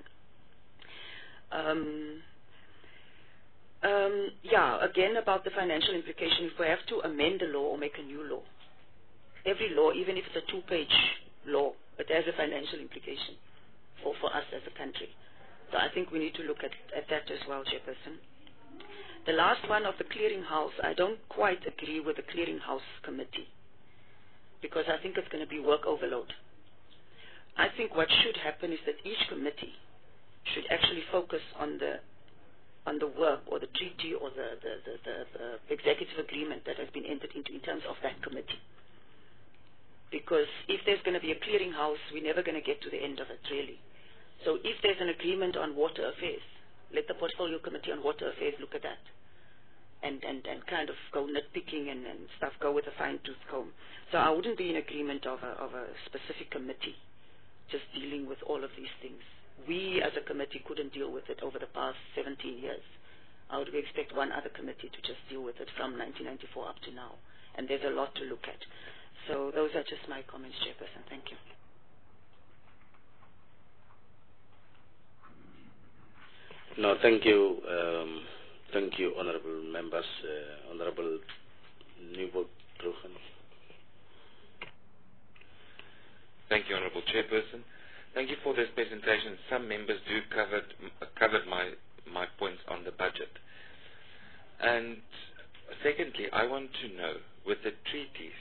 [SPEAKER 5] Again, about the financial implication, if we have to amend the law or make a new law, every law, even if it's a 2-page law, it has a financial implication for us as a country. So I think we need to look at that as well, Chairperson. The last one of the clearinghouse, I don't quite agree with the clearinghouse committee, because I think it's going to be work overload. I think what should happen is that each committee should actually focus on the work or the treaty or the executive agreement that has been entered into in terms of that committee. Because if there's going to be a clearinghouse, we're never going to get to the end of it, really. So if there's an agreement on water affairs, let the portfolio committee on water affairs look at that and kind of go nitpicking and stuff, go with a fine-tooth comb. So I wouldn't be in agreement of a specific committee just dealing with all of these things. We as a committee couldn't deal with it over the past 17 years. How would we expect one other committee to just deal with it from 1994 up to now? And there's a lot to look at. So those are just my comments, Chairperson. Thank you.
[SPEAKER 1] No, thank you. Thank you, honorable members. Honorable Nieuwoudt-Bruggen.
[SPEAKER 6] Thank you, Honorable Chairperson. Thank you for this presentation. Some members do covered my points on the budget. And secondly, I want to know, with the treaties,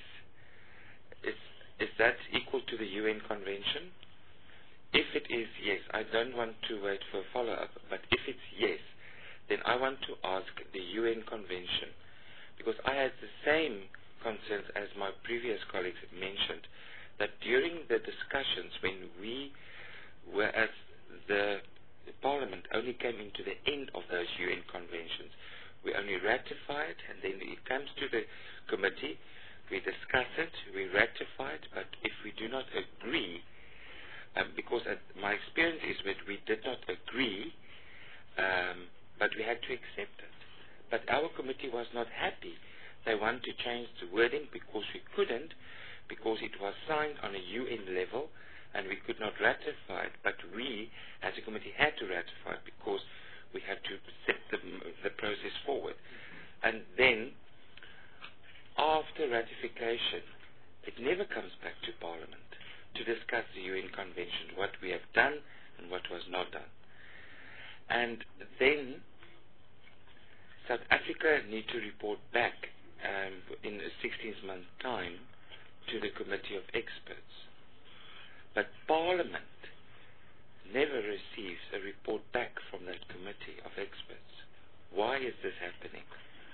[SPEAKER 6] is that equal to the UN Convention? If it is yes, I don't want to wait for a follow-up, but if it's yes, then I want to ask the UN Convention, because I had the same concerns as my previous colleagues have mentioned, that during the discussions when we were at the Parliament only came into the end of those UN conventions. We only ratified, and then it comes to the committee, we discuss it, we ratify it, but if we do not agree, because my experience is that we did not agree, but we had to accept it. But our committee was not happy. They wanted to change the wording because we couldn't, because it was signed on a UN level and we could not ratify it, but we as a committee had to ratify it because we had to set the process forward. And then after ratification, it never comes back to Parliament to discuss the UN Convention, what we have done and what was not done. And then South Africa need to report back in a 16-month time to the Committee of Experts. But Parliament never receives a report back from that Committee of Experts. Why is this happening?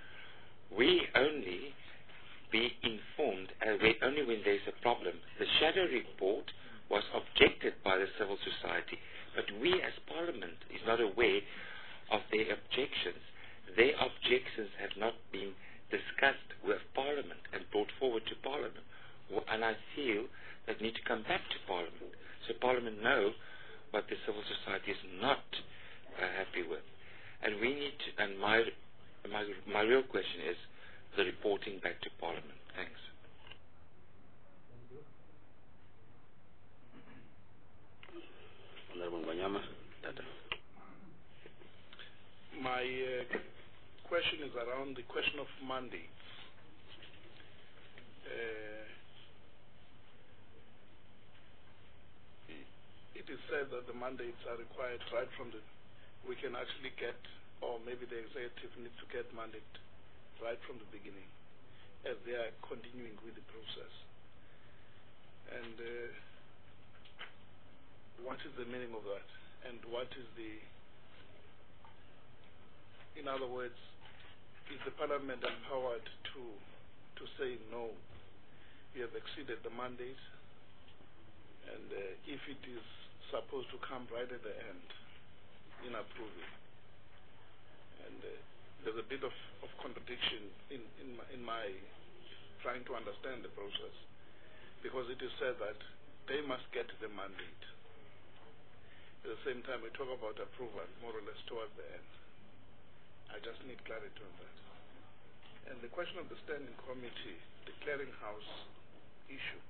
[SPEAKER 6] We only be informed only when there's a problem. The shadow report was objected by the civil society, but we as Parliament is not aware of their objections. Their objections have not been discussed with Parliament and brought forward to Parliament. And I feel that need to come back to Parliament, so Parliament know what the civil society is not happy with. And we need to, and my real question is the reporting back to Parliament. Thanks.
[SPEAKER 1] Honorable Banyama, Tata.
[SPEAKER 7] My question is around the question of mandates. It is said that the mandates are required right from we can actually get, or maybe the executive needs to get mandate right from the beginning as they are continuing with the process. And what is the meaning of that? And what is in other words, is the Parliament empowered to say no, we have exceeded the mandate, and if it is supposed to come right at the end in approving? And there's a bit of contradiction in my trying to understand the process, because it is said that they must get the mandate. At the same time, we talk about approval more or less towards the end. I just need clarity on that. And the question of the standing committee, the clearinghouse issue,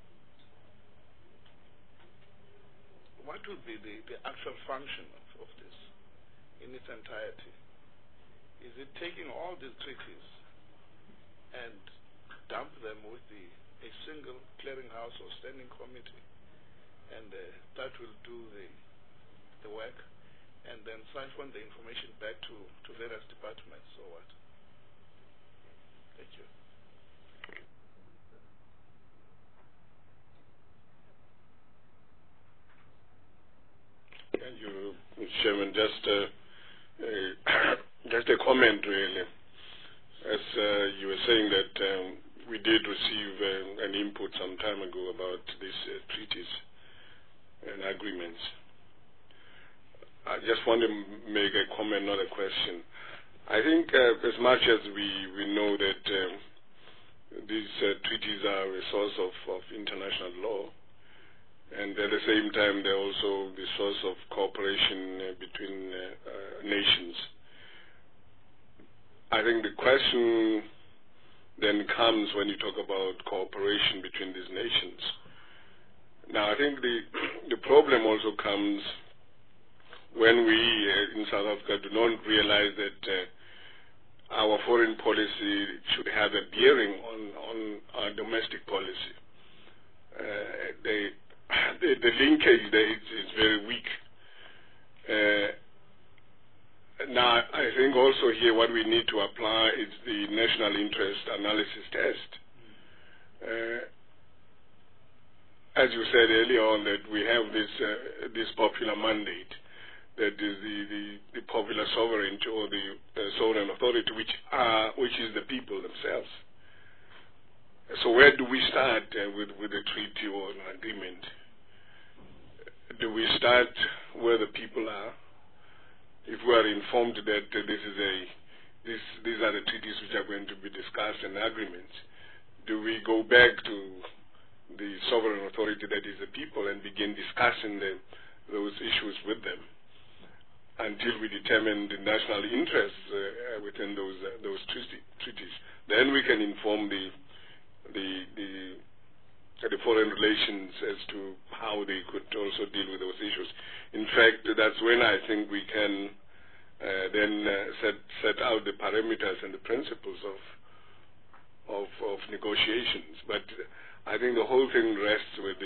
[SPEAKER 7] what would be the actual function of this in its entirety? Is it taking all these treaties and dump them with a single clearinghouse or standing committee, and that will do the work, and then siphon the information back to various departments, or what? Thank you.
[SPEAKER 8] Thank you, Mr. Chairman. Just a comment, really. As you were saying that we did receive an input some time ago about these treaties and agreements. I just want to make a comment, not a question. I think as much as we know that these treaties are a source of international law, and at the same time they're also the source of cooperation between nations, I think the question then comes when you talk about cooperation between these nations. Now, I think the problem also comes when we in South Africa do not realize that our foreign policy should have a bearing on our domestic policy. The linkage there is very weak. Now, I think also here what we need to apply is the national interest analysis test. As you said earlier on, that we have this popular mandate, that is the popular sovereignty or the sovereign authority, which is the people themselves. So where do we start with a treaty or an agreement? Do we start where the people are? If we are informed that these are the treaties which are going to be discussed and agreements, do we go back to the sovereign authority that is the people and begin discussing those issues with them until we determine the national interests within those treaties? Then we can inform the foreign relations as to how they could also deal with those issues. In fact, that's when I think we can then set out the parameters and the principles of negotiations. But I think the whole thing rests with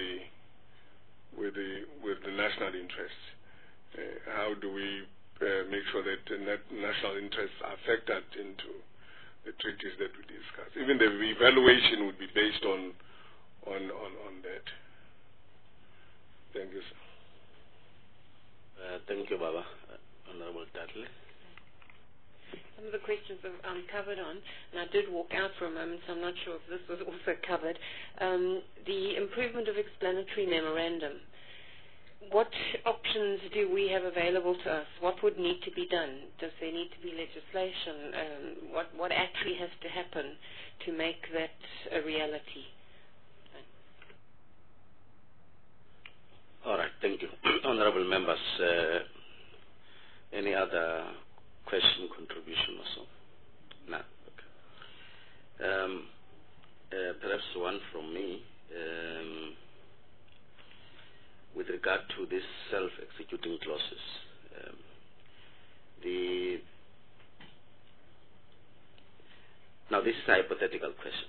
[SPEAKER 8] the national interests. How do we make sure that the national interests are factored into the treaties that we discuss? Even the evaluation would be based on that. Thank you, sir.
[SPEAKER 1] Thank you, Baba. Honorable Dudley.
[SPEAKER 9] Some of the questions I'm covered on, and I did walk out for a moment, so I'm not sure if this was also covered. The improvement of explanatory memorandum. What options do we have available to us? What would need to be done? Does there need to be legislation? What actually has to happen to make that a reality?
[SPEAKER 1] All right, thank you. Honorable members, any other question, contribution or so? No. Okay. Perhaps one from me. With regard to these self-executing clauses, the Now, this is a hypothetical question.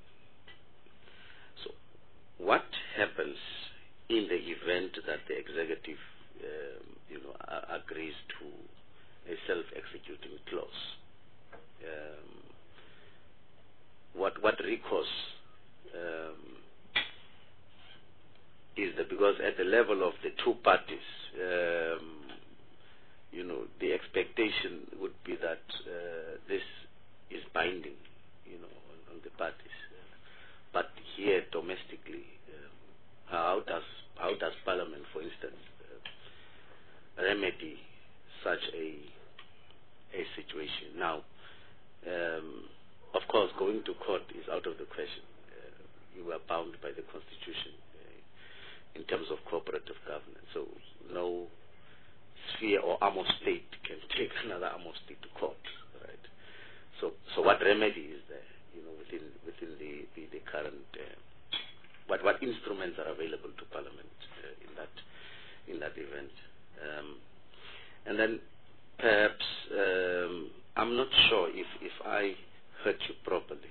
[SPEAKER 1] So, what happens in the event that the executive, agrees to a self-executing clause? What recourse is there? Because at the level of the two parties, the expectation would be that this is binding, on the parties. But here, domestically, how does Parliament, for instance, remedy such a situation? Now, of course, going to court is out of the question. You are bound by the Constitution in terms of cooperative governance. So no sphere or arm of state can take another arm of state to court, right? So what remedy is there, within the current? What instruments are available to Parliament in that event? And then perhaps I'm not sure if I heard you properly.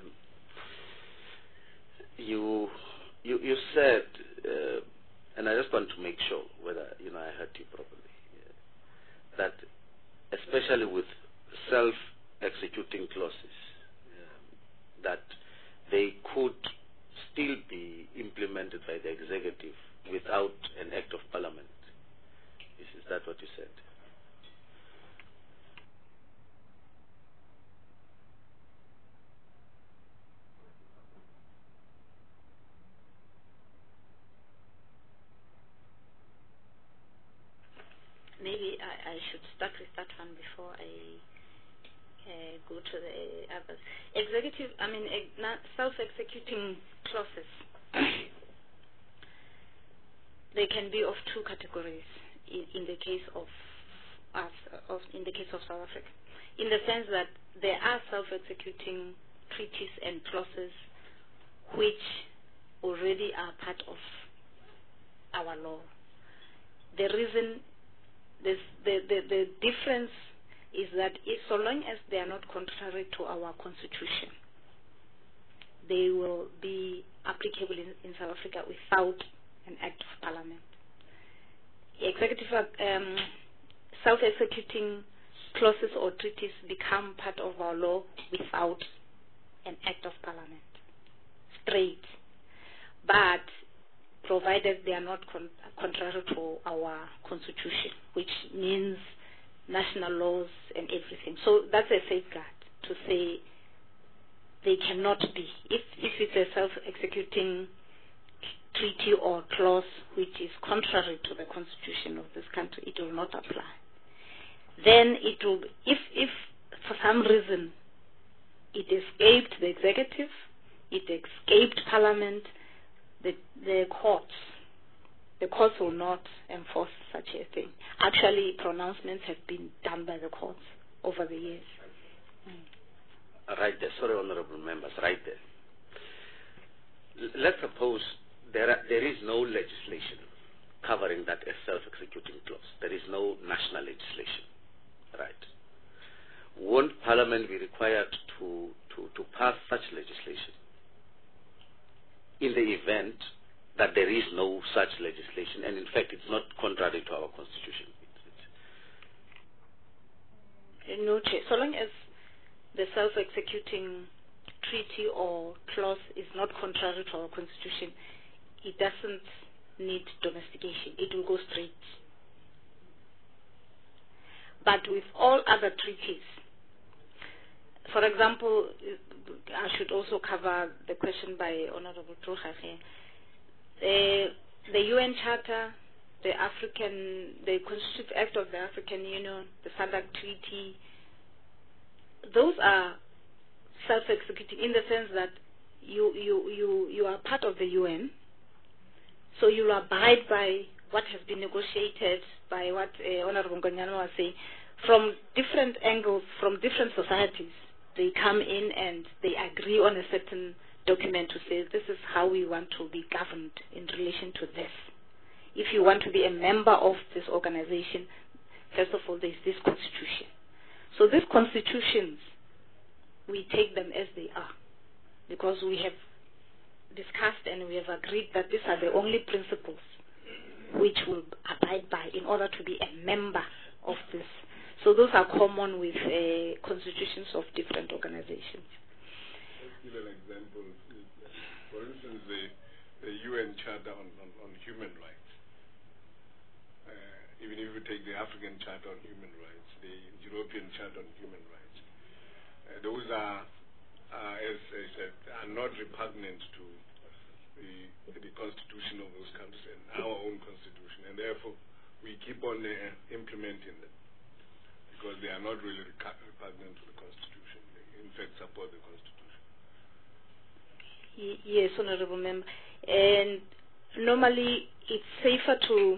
[SPEAKER 1] You said, and I just want to make sure whether I heard you properly, that especially with self-executing clauses, that they could still be implemented by the executive without an act of Parliament. Is that what you said?
[SPEAKER 2] Maybe I should start with that one before I go to the others. Self-executing clauses. They can be of two categories in the case of South Africa, in the sense that there are self-executing treaties and clauses which already are part of our law. The reason, the difference is that so long as they are not contrary to our constitution, they will be applicable in South Africa without an act of Parliament. Executive self-executing clauses or treaties become part of our law without an act of Parliament. Straight. But provided they are not contrary to our constitution, which means national laws and everything. So that's a safeguard to say they cannot be. If it's a self-executing treaty or clause which is contrary to the constitution of this country, it will not apply. Then it will, if for some reason it escaped the executive, it escaped Parliament, the courts will not enforce such a thing. Actually, pronouncements have been done by the courts over the years.
[SPEAKER 1] Right there. Sorry, honorable members, right there. Let's suppose there is no legislation covering that as self-executing clause. There is no national legislation, right? Won't Parliament be required to pass such legislation in the event that there is no such legislation, and in fact it's not contrary to our constitution?
[SPEAKER 2] No, so long as the self-executing treaty or clause is not contrary to our constitution, it doesn't need domestication. It will go straight. But with all other treaties, for example, I should also cover the question by Honorable Trochage. The UN Charter, the Constitutive Act of the African Union, the SADC Treaty, those are self-executing in the sense that you are part of the UN, so you will abide by what has been negotiated, by what Honorable Ngonyama was saying, from different angles, from different societies. They come in and they agree on a certain document to say this is how we want to be governed in relation to this. If you want to be a member of this organization, first of all, there is this constitution. So these constitutions we take them as they are, because we have discussed and we have agreed that these are the only principles which will abide by in order to be a member of this. So those are common with constitutions of different organizations.
[SPEAKER 8] Let's give an example. For instance, the UN Charter on Human Rights. Even if you take the African Charter on Human Rights, the European Charter on Human Rights, those are, as I said, are not repugnant to the constitution of those countries and our own constitution, and therefore we keep on implementing them because they are not really repugnant to the constitution. They in fact support the constitution.
[SPEAKER 2] Yes, Honorable Member. And normally it's safer to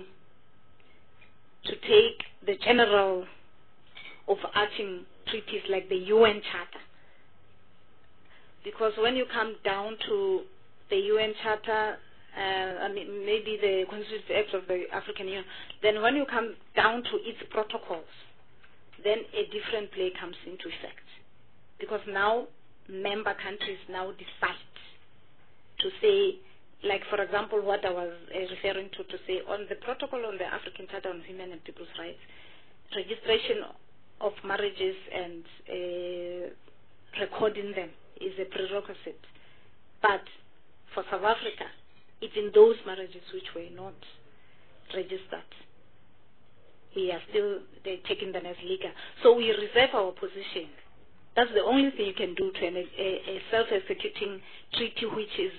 [SPEAKER 2] take the general overarching treaties like the UN Charter, because when you come down to the UN Charter, maybe the Constitutive Act of the African Union, then when you come down to its protocols, then a different play comes into effect, because now member countries now decide to say, like for example what I was referring to say, on the protocol on the African Charter on Human and People's Rights, registration of marriages and recording them is a prerequisite. But for South Africa, even those marriages which were not registered, we are still taking them as legal. So we reserve our position. That's the only thing you can do to a self-executing treaty which is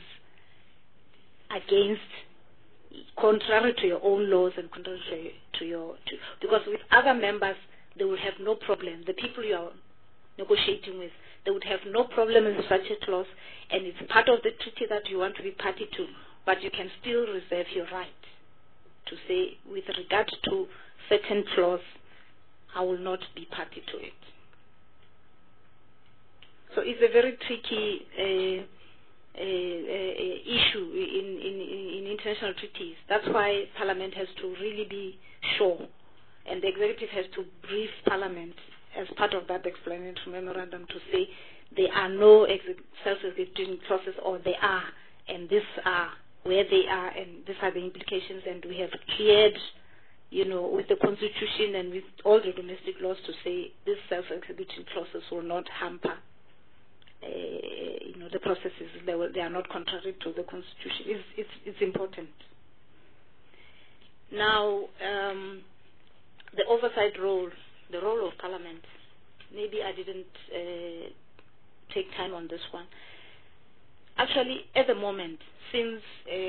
[SPEAKER 2] contrary to your own laws and contrary because with other members they will have no problem. The people you are negotiating with, they would have no problem with such a clause, and it's part of the treaty that you want to be party to, but you can still reserve your right to say, with regard to certain clause, I will not be party to it. So it's a very tricky issue in international treaties. That's why Parliament has to really be sure, and the executive has to brief Parliament as part of that explanatory memorandum to say there are no self-executing clauses, or they are, and these are where they are, and these are the implications, and we have cleared, with the Constitution and with all the domestic laws to say these self-executing clauses will not hamper the processes. They are not contrary to the Constitution. It's important. Now, the oversight role, the role of Parliament. Maybe I didn't take time on this one. Actually, at the moment, since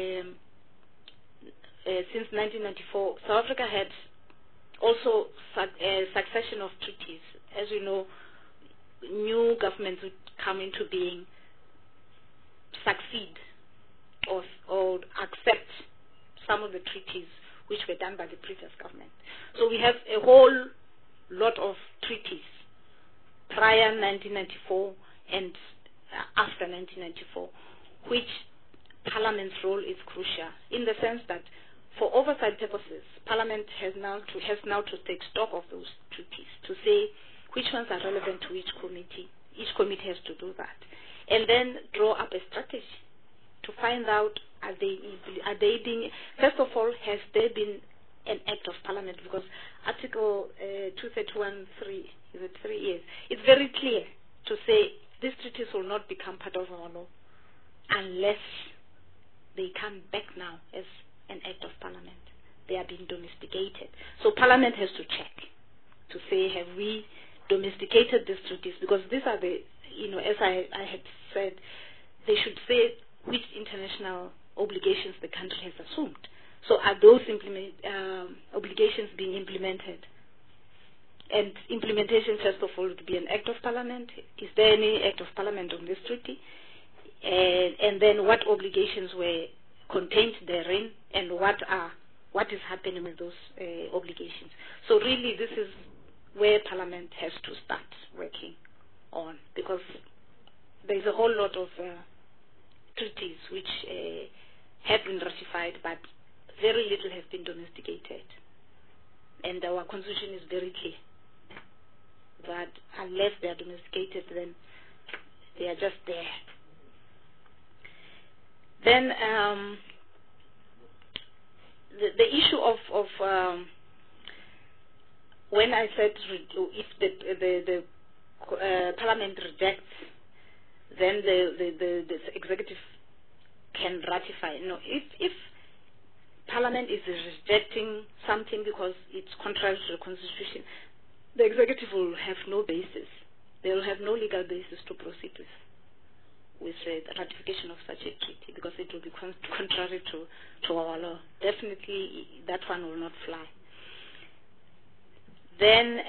[SPEAKER 2] 1994, South Africa had also a succession of treaties. As you know, new governments would come into being, succeed or accept some of the treaties which were done by the previous government. So we have a whole lot of treaties prior 1994 and after 1994, which Parliament's role is crucial, in the sense that for oversight purposes, Parliament has now to take stock of those treaties to say which ones are relevant to each committee. Each committee has to do that, and then draw up a strategy to find out are they being, first of all, has there been an act of Parliament, because Article 231(3) is it 3 years. It's very clear to say these treaties will not become part of our law unless they come back now as an act of Parliament. They are being domesticated. So Parliament has to check to say, have we domesticated these treaties? Because these are the, as I had said, they should say which international obligations the country has assumed. So are those obligations being implemented? And implementation, first of all, would be an act of Parliament. Is there any act of Parliament on this treaty? And then what obligations were contained therein, and what is happening with those obligations? So really, this is where Parliament has to start working on, because there is a whole lot of treaties which have been ratified, but very little has been domesticated. And our Constitution is very clear that unless they are domesticated, then They are just there. Then the issue of when I said if the Parliament rejects, then the executive can ratify. No, if Parliament is rejecting something because it's contrary to the Constitution, the executive will have no basis. They will have no legal basis to proceed with the ratification of such a treaty, because it will be contrary to our law. Definitely, that one will not fly. Then,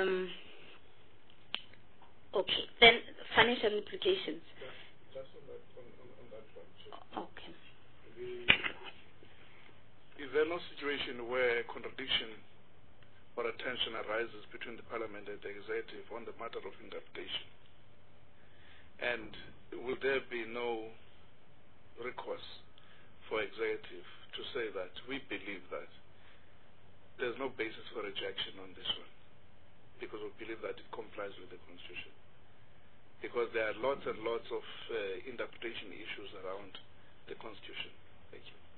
[SPEAKER 2] okay. Then financial implications.
[SPEAKER 7] Just on that one.
[SPEAKER 2] Okay.
[SPEAKER 7] Is there no situation where contradiction or a tension arises between the Parliament and the Executive on the matter of interpretation? And will there be no recourse for Executive to say that we believe that there's no basis for rejection on this one, because we believe that it complies with the Constitution? Because there are lots and lots of interpretation issues around the Constitution. Thank you.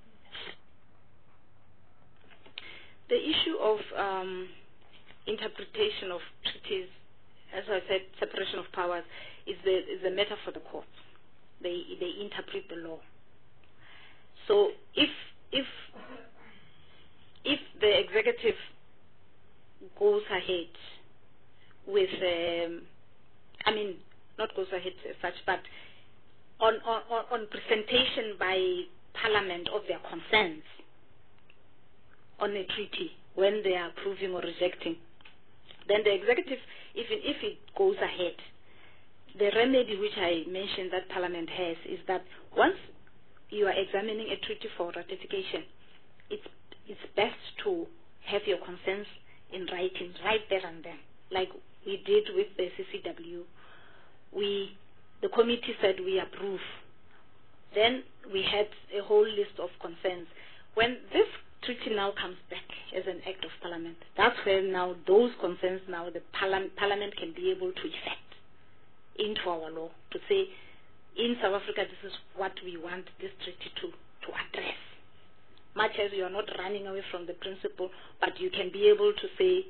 [SPEAKER 2] The issue of interpretation of treaties, as I said, separation of powers, is a matter for the courts. They interpret the law. So if the executive goes ahead with, not goes ahead as such, but on presentation by Parliament of their concerns on a treaty, when they are approving or rejecting, then the executive, even if it goes ahead, the remedy which I mentioned that Parliament has is that once you are examining a treaty for ratification, it's best to have your concerns in writing right there and then, like we did with the CCW. The committee said we approve. Then we had a whole list of concerns. When this treaty now comes back as an act of Parliament, that's where now those concerns, now the Parliament can be able to effect into our law, to say, in South Africa, this is what we want this treaty to address. Much as you are not running away from the principle, but you can be able to say,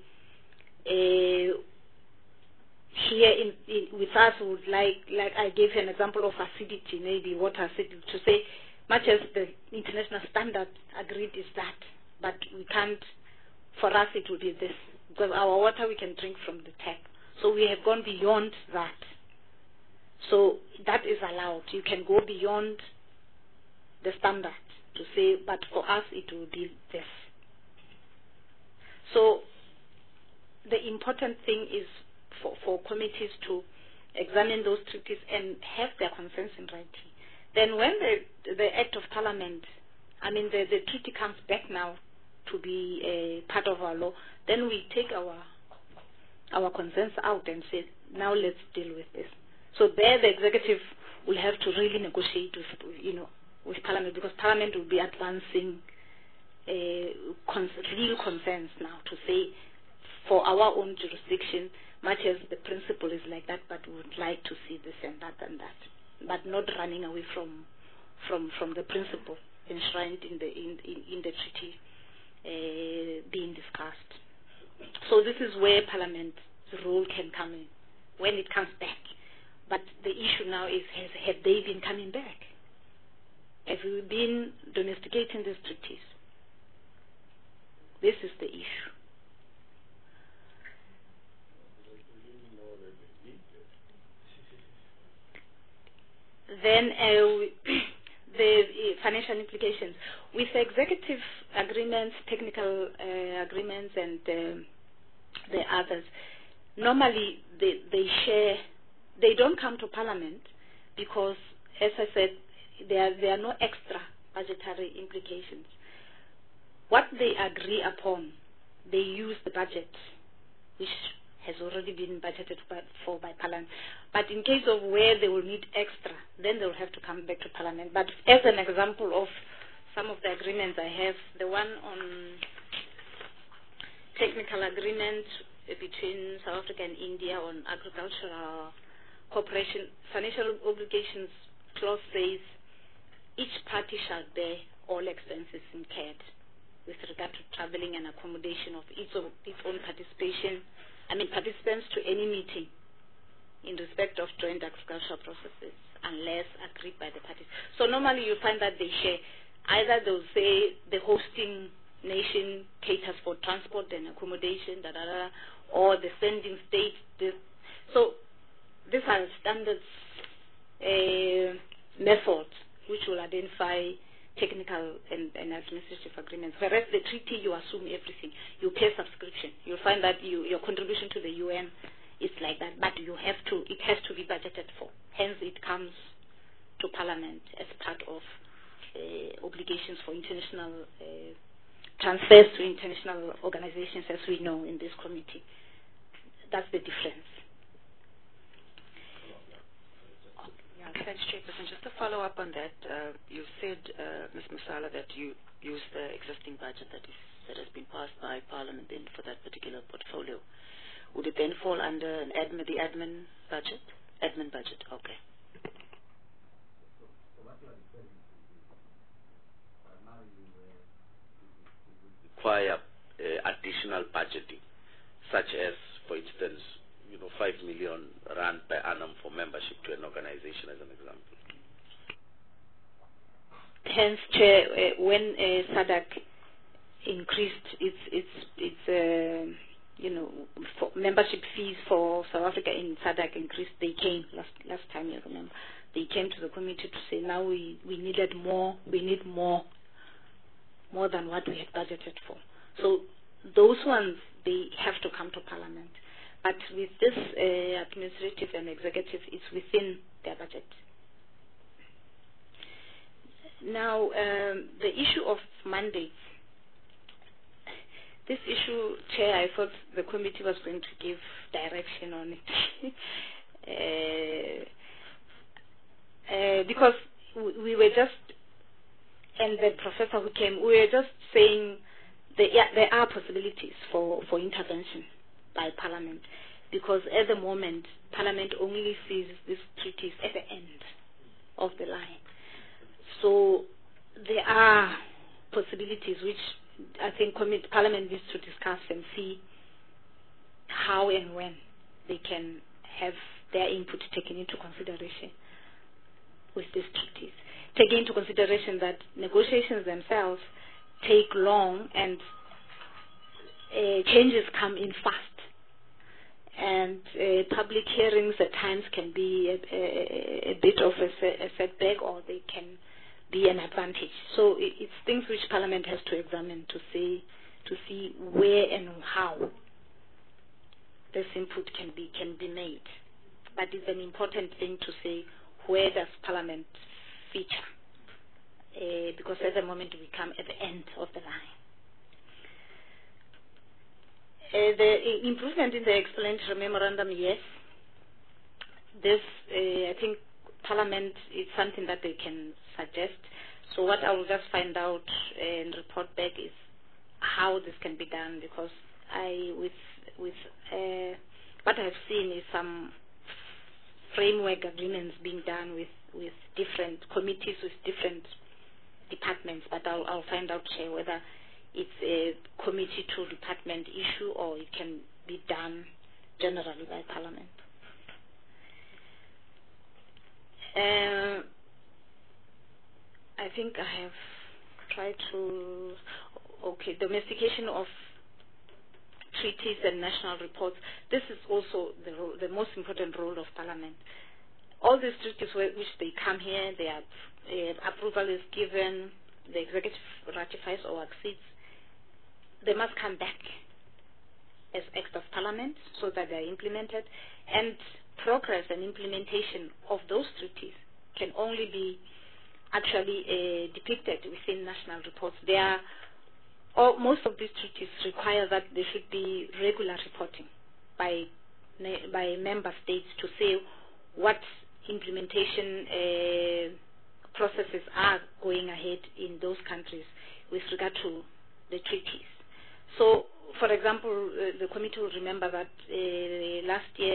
[SPEAKER 2] here with us, would like I gave you an example of acidity, maybe water acidity, to say, much as the international standard agreed is that, but we can't, for us it will be this, because our water we can drink from the tap. So we have gone beyond that. So that is allowed. You can go beyond the standard to say, but for us it will be this. So the important thing is for committees to examine those treaties and have their concerns in writing. Then when the Act of Parliament, the treaty comes back now to be a part of our law, then we take our concerns out and say, now let's deal with this. So there the executive will have to really negotiate with Parliament, because Parliament will be advancing real concerns now to say, for our own jurisdiction, much as the principle is like that, but we would like to see this and that and that, but not running away from the principle enshrined in the treaty being discussed. So this is where Parliament's role can come in when it comes back. But the issue now is, have they been coming back? Have we been domesticating these treaties? This is the issue. Then the financial implications. With executive agreements, technical agreements, and the others, normally they don't come to Parliament because, as I said, there are no extra budgetary implications. What they agree upon, they use the budget, which has already been budgeted for by Parliament. But in case of where they will need extra, then they will have to come back to Parliament. But as an example of some of the agreements I have, the one on technical agreement between South Africa and India on agricultural cooperation financial obligations clause says each party shall bear all expenses incurred with regard to traveling and accommodation of its own participants to any meeting in respect of joint agricultural processes unless agreed by the parties. So normally you find that they share. Either they'll say the hosting nation caters for transport and accommodation, or the sending state. So these are standard methods which will identify technical and administrative agreements. Whereas the treaty, you assume everything. You pay subscription. You'll find that your contribution to the UN is like that, but it has to be budgeted for. Hence, it comes to Parliament as part of obligations for international transfers to international organizations, as we know in this committee. That's the difference.
[SPEAKER 5] Thanks, Chairperson. Just to follow up on that, you said, Ms. Masala, that you use the existing budget that has been passed by Parliament then for that particular portfolio. Would it then fall under the admin budget? Admin budget, okay.
[SPEAKER 1] Require additional budgeting, such as, for instance, 5 million rand per annum for membership to an organization, as an example.
[SPEAKER 2] Hence, Chair, when SADC increased its for membership fees for South Africa in SADC increased, they came last time, you remember. They came to the committee to say now we needed more. We need more than what we had budgeted for. So those ones, they have to come to Parliament. But with this administrative and executive, it's within their budget. Now, the issue of mandates. This issue, Chair, I thought the committee was going to give direction on it. Because we were just, and the professor who came, we were just saying there are possibilities for intervention by Parliament, because at the moment Parliament only sees these treaties at the end of the line. So there are possibilities which I think Parliament needs to discuss and see how and when they can have their input taken into consideration with these treaties. Taking into consideration that negotiations themselves take long and changes come in fast. And public hearings at times can be a bit of a setback, or they can be an advantage. So it's things which Parliament has to examine to see where and how this input can be made. But it's an important thing to say, where does Parliament feature? Because at the moment we come at the end of the line. The improvement in the explanatory memorandum, yes. This, I think, Parliament is something that they can suggest. So what I will just find out and report back is how this can be done, because with what I've seen is some framework agreements being done with different committees, with different departments. But I'll find out whether it's a committee to department issue or it can be done generally by Parliament. I think I have tried to, domestication of treaties and national reports. This is also the most important role of Parliament. All these treaties which they come here, approval is given, the executive ratifies or accedes, they must come back as acts of Parliament so that they are implemented, and progress and implementation of those treaties can only be actually depicted within national reports. Most of these treaties require that there should be regular reporting by member states to say what implementation processes are going ahead in those countries with regard to the treaties. So, for example, the committee will remember that last year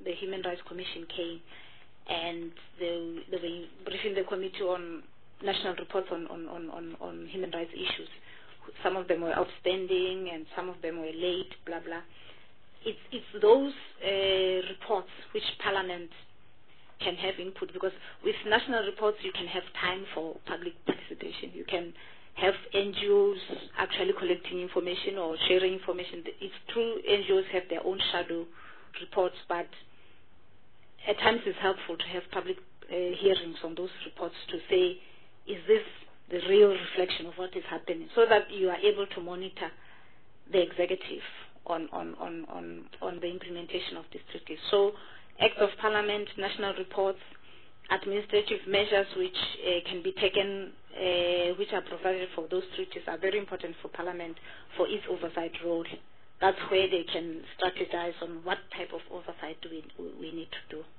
[SPEAKER 2] the Human Rights Commission came, and they were briefing the committee on national reports on human rights issues. Some of them were outstanding and some of them were late, blah, blah. It's those reports which Parliament can have input, because with national reports you can have time for public participation. You can have NGOs actually collecting information or sharing information. It's true, NGOs have their own shadow reports, but at times it's helpful to have public hearings on those reports to say, is this the real reflection of what is happening, so that you are able to monitor the executive on the implementation of these treaties. So Act of Parliament, national reports, administrative measures which can be taken, which are provided for those treaties, are very important for Parliament for its oversight role. That's where they can strategize on what type of oversight we need to do.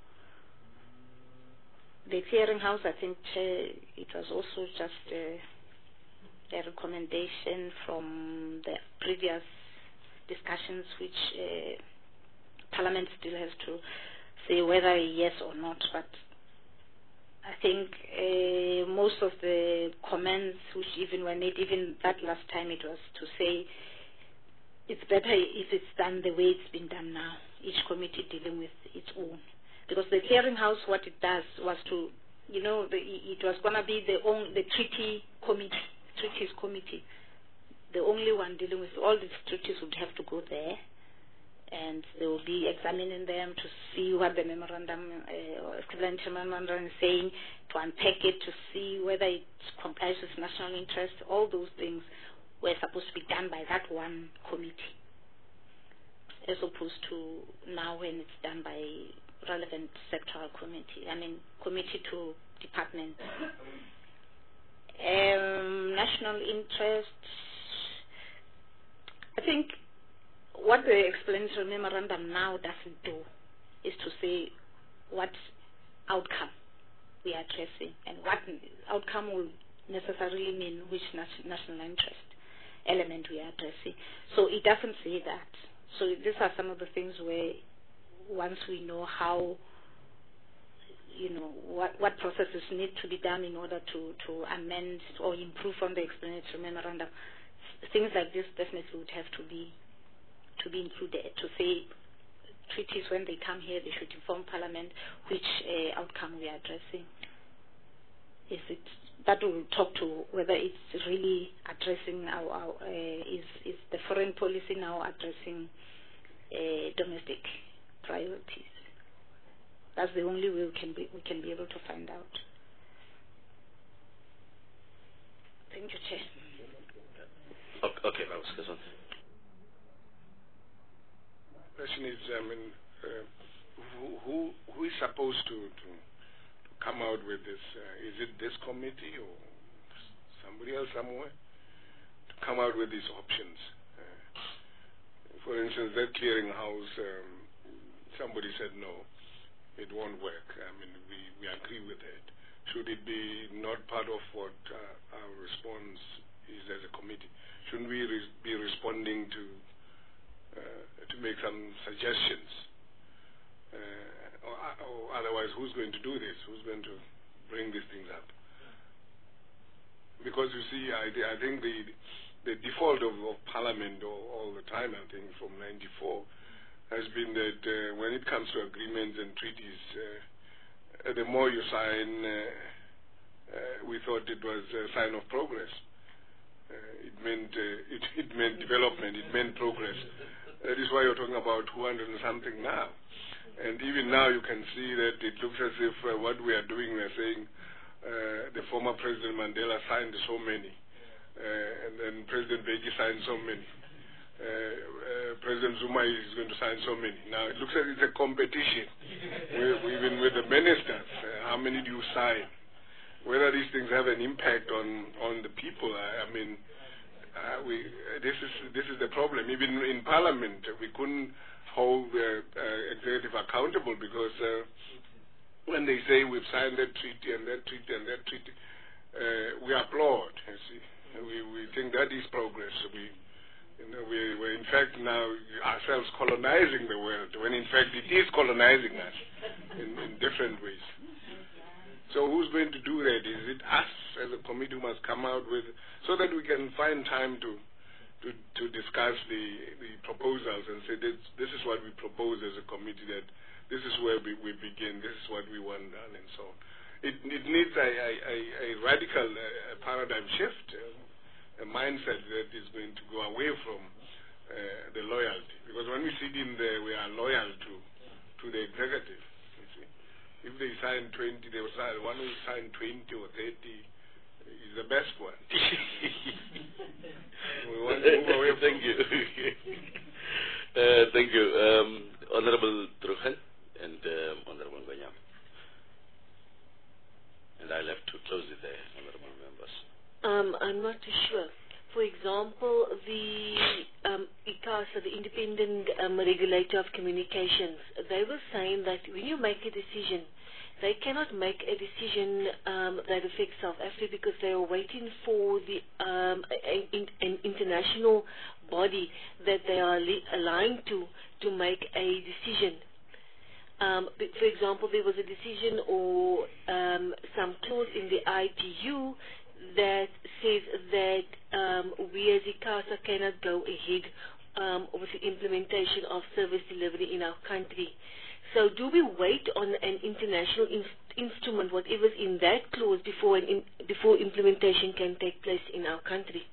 [SPEAKER 2] The clearinghouse, I think, it was also just a recommendation from the previous discussions, which Parliament still has to say whether yes or not. But I think most of the comments which even were made, even that last time, it was to say it's better if it's done the way it's been done now, each committee dealing with its own. Because the clearinghouse, what it does was to, it was going to be the treaties committee, the only one dealing with all these treaties would have to go there, and they will be examining them to see what the memorandum or equivalent memorandum is saying, to unpack it, to see whether it complies with national interest. All those things were supposed to be done by that one committee, as opposed to now when it's done by relevant sectoral committee, committee to department. National interest, I think what the explanatory memorandum now doesn't do is to say what outcome we are addressing, and what outcome will necessarily mean which national interest element we are addressing. So it doesn't say that. So these are some of the things where, once we know how, what processes need to be done in order to amend or improve on the explanatory memorandum, things like this definitely would have to be included, to say treaties, when they come here, they should inform Parliament which outcome we are addressing. That will talk to whether it's really addressing is the foreign policy now addressing domestic priorities. That's the only way we can be able to find out. Thank you, Chair.
[SPEAKER 1] Okay, that was good.
[SPEAKER 8] Question is, who is supposed to come out with this? Is it this committee or somebody else somewhere to come out with these options? For instance, that clearinghouse, somebody said no, it won't work. We agree with it. Should it be not part of what our response is as a committee? Shouldn't we be responding to make some suggestions? Or otherwise, who's going to do this? Who's going to bring these things up? Because you see, I think the default of Parliament all the time, I think, from '94, has been that when it comes to agreements and treaties, the more you sign, we thought it was a sign of progress. It meant development. It meant progress. That is why you're talking about 200 and something now. And even now you can see that it looks as if what we are doing, we are saying the former President Mandela signed so many, and then President Beki signed so many. President Zuma is going to sign so many. Now it looks like it's a competition, even with the ministers. How many do you sign? Whether these things have an impact on the people, this is the problem. Even in Parliament, we couldn't hold the executive accountable, because when they say we've signed that treaty and that treaty and that treaty, we applaud. You see, we think that is progress. We're in fact now ourselves colonizing the world, when in fact it is colonizing us in different ways. So who's going to do that? Is it us as a committee who must come out with, so that we can find time to discuss the proposals and say this is what we propose as a committee, that this is where we begin, this is what we want done, and so on. It needs a radical paradigm shift, a mindset that is going to go away from the loyalty. Because when we sit in there, we are loyal to the executive. You see, if they sign 20, they will sign one who sign 20 or 30 is the best one. We want to move away.
[SPEAKER 1] Thank you. Thank you, Honorable Druchen and Honorable Ngonyama. And I'll have to close it there, honorable members.
[SPEAKER 9] I'm not too sure. For example, the ICASA, the Independent Regulator of Communications, they were saying that when you make a decision, they cannot make a decision that affects South Africa because they are waiting for the an international body that they are aligned to make a decision. For example, there was a decision or some clause in the ITU that says that we as ICASA cannot go ahead with the implementation of service delivery in our country. So do we wait on an international instrument, whatever's in that clause, before implementation can take place in our country?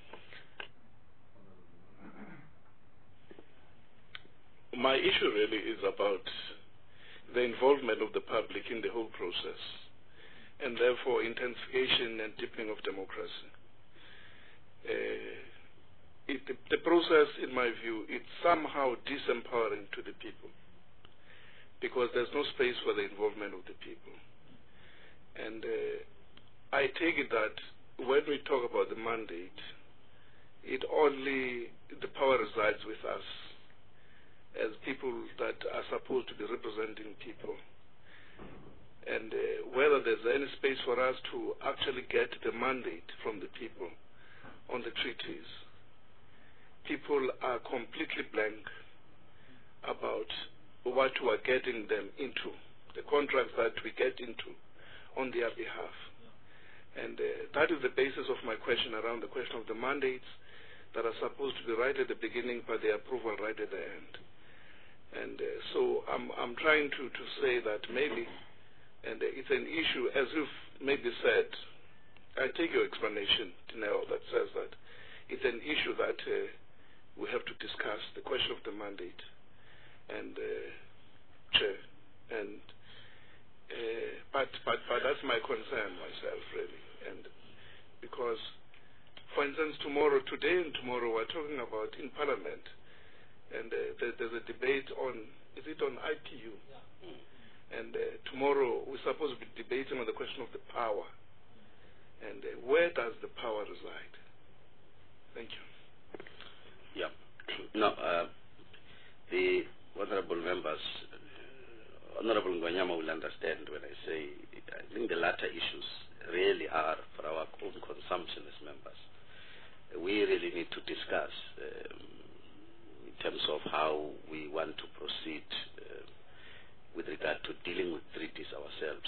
[SPEAKER 7] My issue really is about the involvement of the public in the whole process, and therefore intensification and deepening of democracy. The process, in my view, is somehow disempowering to the people, because there's no space for the involvement of the people. And I take it that when we talk about the mandate, the power resides with us as people that are supposed to be representing people. And whether there's any space for us to actually get the mandate from the people on the treaties, people are completely blank about what we are getting them into, the contracts that we get into on their behalf. And that is the basis of my question around the question of the mandates that are supposed to be right at the beginning, but the approval right at the end. And so I'm trying to say that maybe, and it's an issue, as you've maybe said, I take your explanation, Tineo, that says that it's an issue that we have to discuss, the question of the mandate. And Chair, and but that's my concern myself, really, and because, for instance, today and tomorrow, we're talking about in Parliament, and there's a debate on, is it on ITU? Yeah. And tomorrow we're supposed to be debating on the question of the power, and where does the power reside? Thank you.
[SPEAKER 1] Yeah. No, the honorable members, Honorable Ngonyama will understand when I say, I think the latter issues really are for our own consumption as members. We really need to discuss in terms of how we want to proceed with regard to dealing with treaties ourselves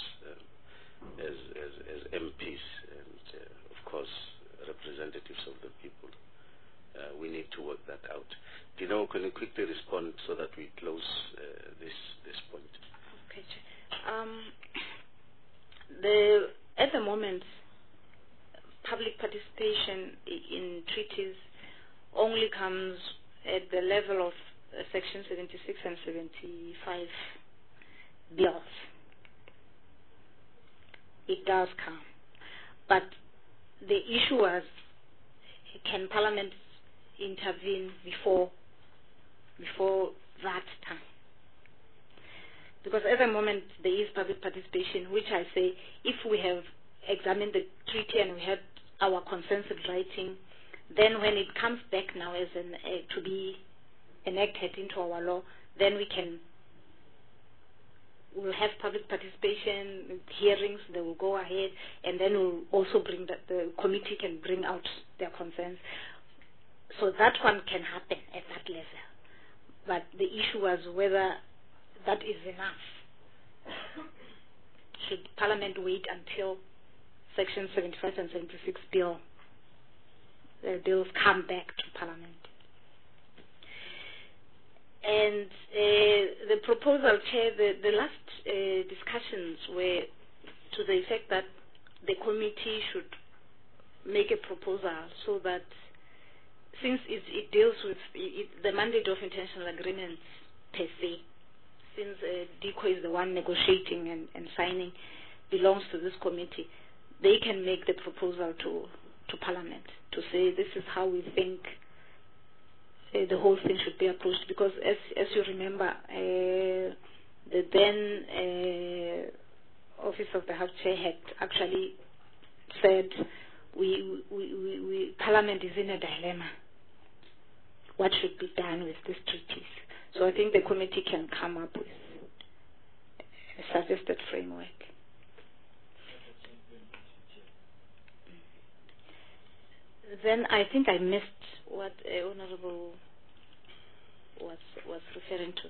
[SPEAKER 1] as MPs and, of course, representatives of the people. We need to work that out. Dino, can you quickly respond so that we close this point?
[SPEAKER 2] Okay. At the moment, public participation in treaties only comes at the level of Section 76 and 75 bills. It does come. But the issue was, can Parliament intervene before that time? Because at the moment there is public participation, which I say, if we have examined the treaty and we had our consensus writing, then when it comes back now as to be enacted into our law, then we'll have public participation, hearings, they will go ahead, and then we'll also bring that the committee can bring out their concerns.
[SPEAKER 10] So that one can happen at that level. But the issue was whether that is enough. Should Parliament wait until Section 75 and 76 bills come back to Parliament? And the proposal, Chair, the last discussions were to the effect that the committee should make a proposal so that, since it deals with the mandate of international agreements per se, since DECO is the one negotiating and signing, belongs to this committee, they can make the proposal to Parliament to say this is how we think the whole thing should be approached. Because as you remember, the then Office of the House Chair had actually said Parliament is in a dilemma. What should be done with these treaties? So I think the committee can come up with a suggested framework. Then I think I missed what Honourable was referring to.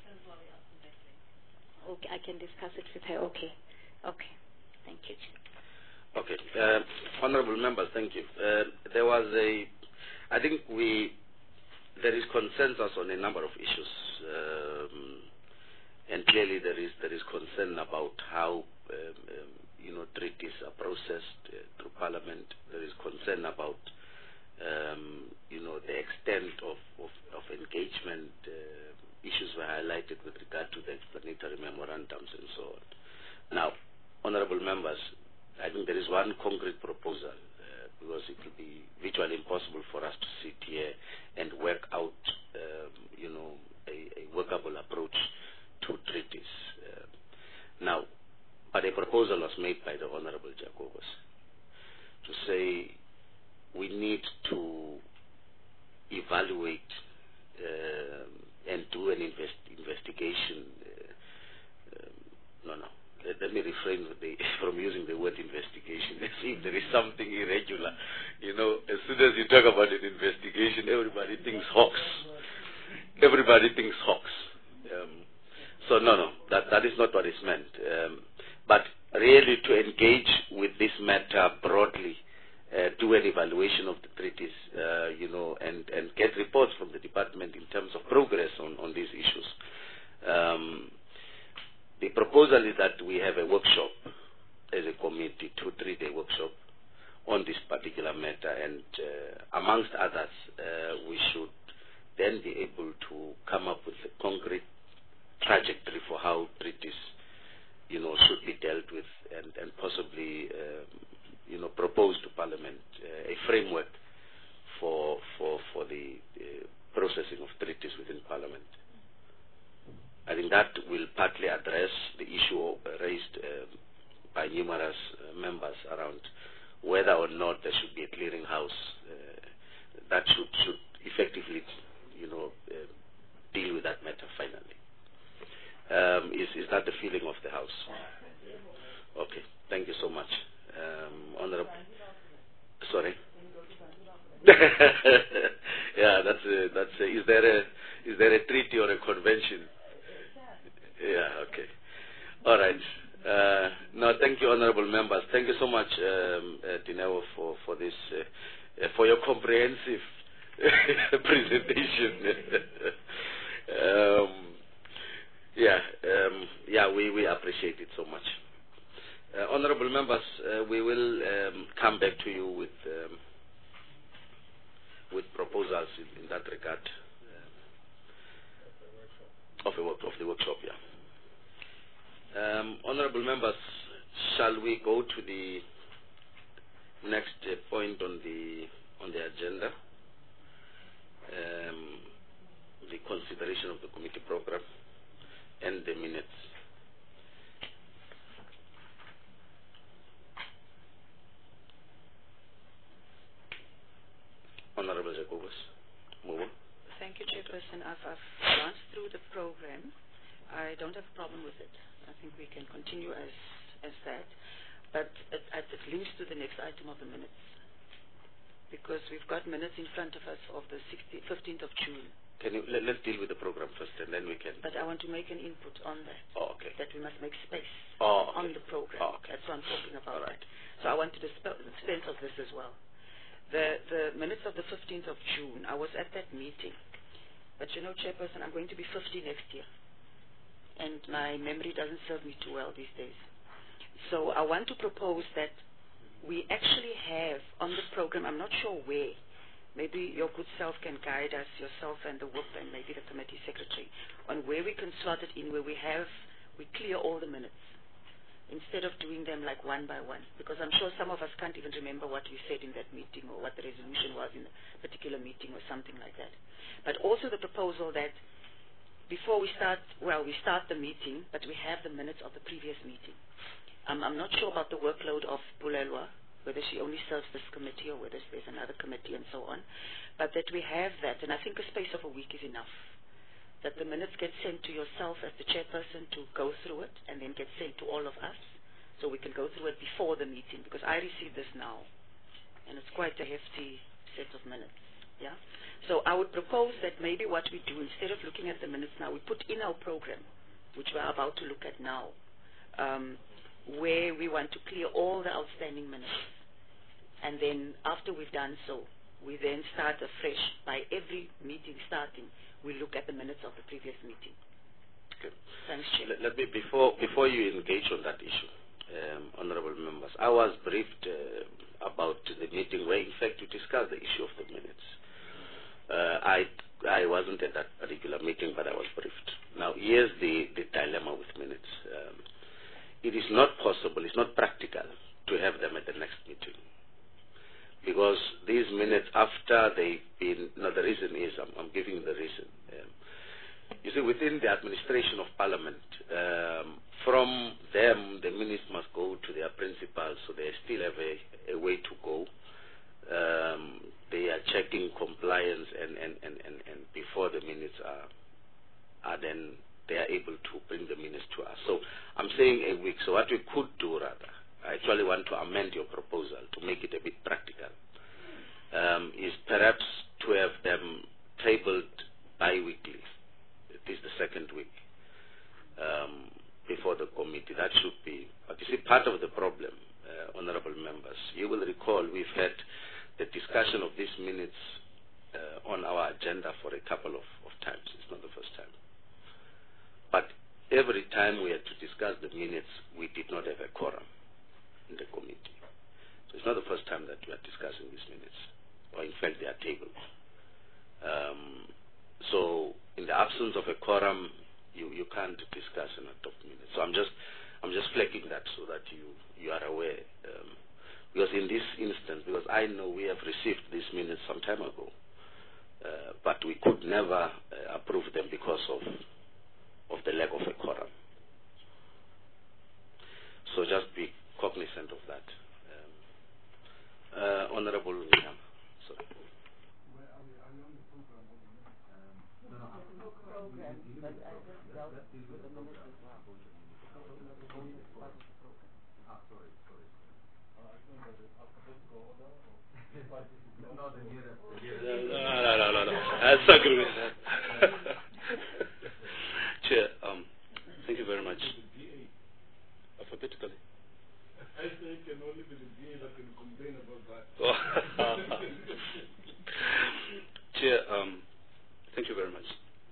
[SPEAKER 10] Okay, I can discuss it with her. Okay. Thank you.
[SPEAKER 1] Okay. Honourable members, thank you. I think there is consensus on a number of issues, and clearly there is concern about how treaties are processed through Parliament. There is concern about the extent of engagement. Issues were highlighted with regard to the explanatory memorandums and so on. Now, honourable members, I think there is one concrete proposal, because it will be virtually impossible for us to sit here and work out, a workable approach to treaties. But a proposal was made by the Honourable Jacobus to say we need to evaluate and do an investigation. Let me refrain from using the word investigation. As if there is something irregular. As soon as you talk about an investigation, everybody thinks hawks. So that is not what is meant. But really to engage with this matter broadly, do an evaluation of the treaties, and get reports from the department in terms of progress on these issues. The proposal is that we have a workshop as a committee, 2-3 day workshop on this particular matter, and amongst others, we should then be able to come up with a concrete trajectory for how treaties, should be dealt with, and possibly, propose to Parliament a framework for the processing of treaties within Parliament. I think that will partly address the issue raised by numerous members around whether or not there should be a clearinghouse that should effectively, deal with that matter finally. Is that the feeling of the House? Okay, thank you so much. Honourable. Sorry. Yeah, is there a treaty or a convention? Yeah, okay. All right. No, thank you, honourable members. Thank you so much, Dineo, for this, for your comprehensive presentation. We appreciate it so much. Honourable members, we will come back to you with proposals in that regard of the workshop. Honourable members, shall we go to the next point on the agenda? The consideration of the committee program and the minutes. Honourable Jacobus. Move on.
[SPEAKER 5] Thank you, Chairperson. I've glanced through the program. I don't have a problem with it. I think we can continue as that. But it links to the next item of the minutes. because we've got minutes in front of us of the 15th of June.
[SPEAKER 1] Can you let's deal with the program first, and then we can.
[SPEAKER 5] But I want to make an input on that.
[SPEAKER 1] Oh, okay.
[SPEAKER 5] That we must make space
[SPEAKER 1] on
[SPEAKER 5] the program.
[SPEAKER 1] Oh, okay.
[SPEAKER 5] That's what I'm talking about.
[SPEAKER 1] All right.
[SPEAKER 5] So I want to dispense of this as well. The minutes of the 15th of June, I was at that meeting. But you know, Chairperson, I'm going to be 50 next year. And my memory doesn't serve me too well these days. So I want to propose that we actually have on the program, I'm not sure where, maybe your good self can guide us, yourself and the WIP and maybe the committee secretary, on where we can slot it in, where we clear all the minutes, instead of doing them like one by one. Because I'm sure some of us can't even remember what we said in that meeting or what the resolution was in a particular meeting or something like that. But also the proposal that before we start the meeting, but we have the minutes of the previous meeting. I'm not sure about the workload of Bulelwa, whether she only serves this committee or whether there's another committee and so on, but that we have that, and I think a space of a week is enough, that the minutes get sent to yourself as the chairperson to go through it and then get sent to all of us so we can go through it before the meeting, because I received this now, and it's quite a hefty set of minutes, yeah? So I would propose that maybe what we do, instead of looking at the minutes now, we put in our program, which we're about to look at now, where we want to clear all the outstanding minutes. And then after we've done so, we then start afresh. By every meeting starting, we look at the minutes of the previous meeting.
[SPEAKER 1] Okay.
[SPEAKER 5] Thanks, Chair.
[SPEAKER 1] Let me, before you engage on that issue, honorable members, I was briefed about the meeting where, in fact, we discussed the issue of the minutes. I wasn't at that particular meeting, but I was briefed. Now, here's the dilemma with minutes. It is not possible, it's not practical to have them at the next meeting. Because these minutes, after they've been, no, the reason is, I'm giving you the reason. You see, within the administration of Parliament, from them, the minutes must go to their principals, so they still have a way to go. They are checking compliance, and before the minutes are then they are able to bring the minutes to us. So I'm saying a week. So what we could do, rather, I actually want to amend your proposal to make it a bit practical, is perhaps to have them tabled bi-weekly. It is the second week before the committee. That should be. But you see, part of the problem, honorable members, you will recall we've had the discussion of these minutes on our agenda for a couple of times. It's not the first time. But every time we had to discuss the minutes, we did not have a quorum in the committee. So it's not the first time that we are discussing these minutes, or in fact they are tabled. So in the absence of a quorum, you can't discuss and adopt minutes. So I'm just flagging that so that you are aware. Because in this instance, because I know we have received these minutes some time ago, but we could never approve them because of the lack of a quorum. So just be cognizant of that. Honorable William, sorry.
[SPEAKER 11] No. I disagree with that. Chair, thank you very much. Alphabetically.
[SPEAKER 7] I think it can only be the DA that can complain about that.
[SPEAKER 11] Chair, thank you very much.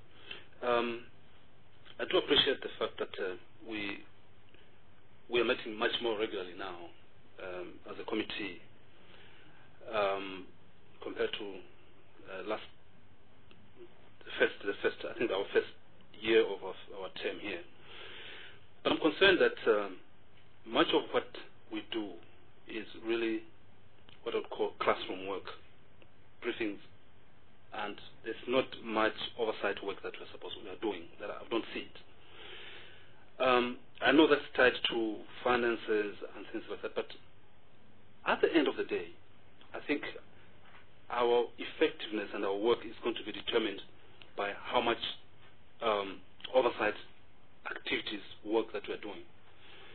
[SPEAKER 11] I do appreciate the fact that we are meeting much more regularly now as a committee compared to I think our first year of our term here. But I'm concerned that much of what we do is really what I would call classroom work, briefings, and there's not much oversight work that we are doing, that I don't see it. I know that's tied to finances and things like that, but at the end of the day, I think our effectiveness and our work is going to be determined by how much oversight activities, work that we are doing.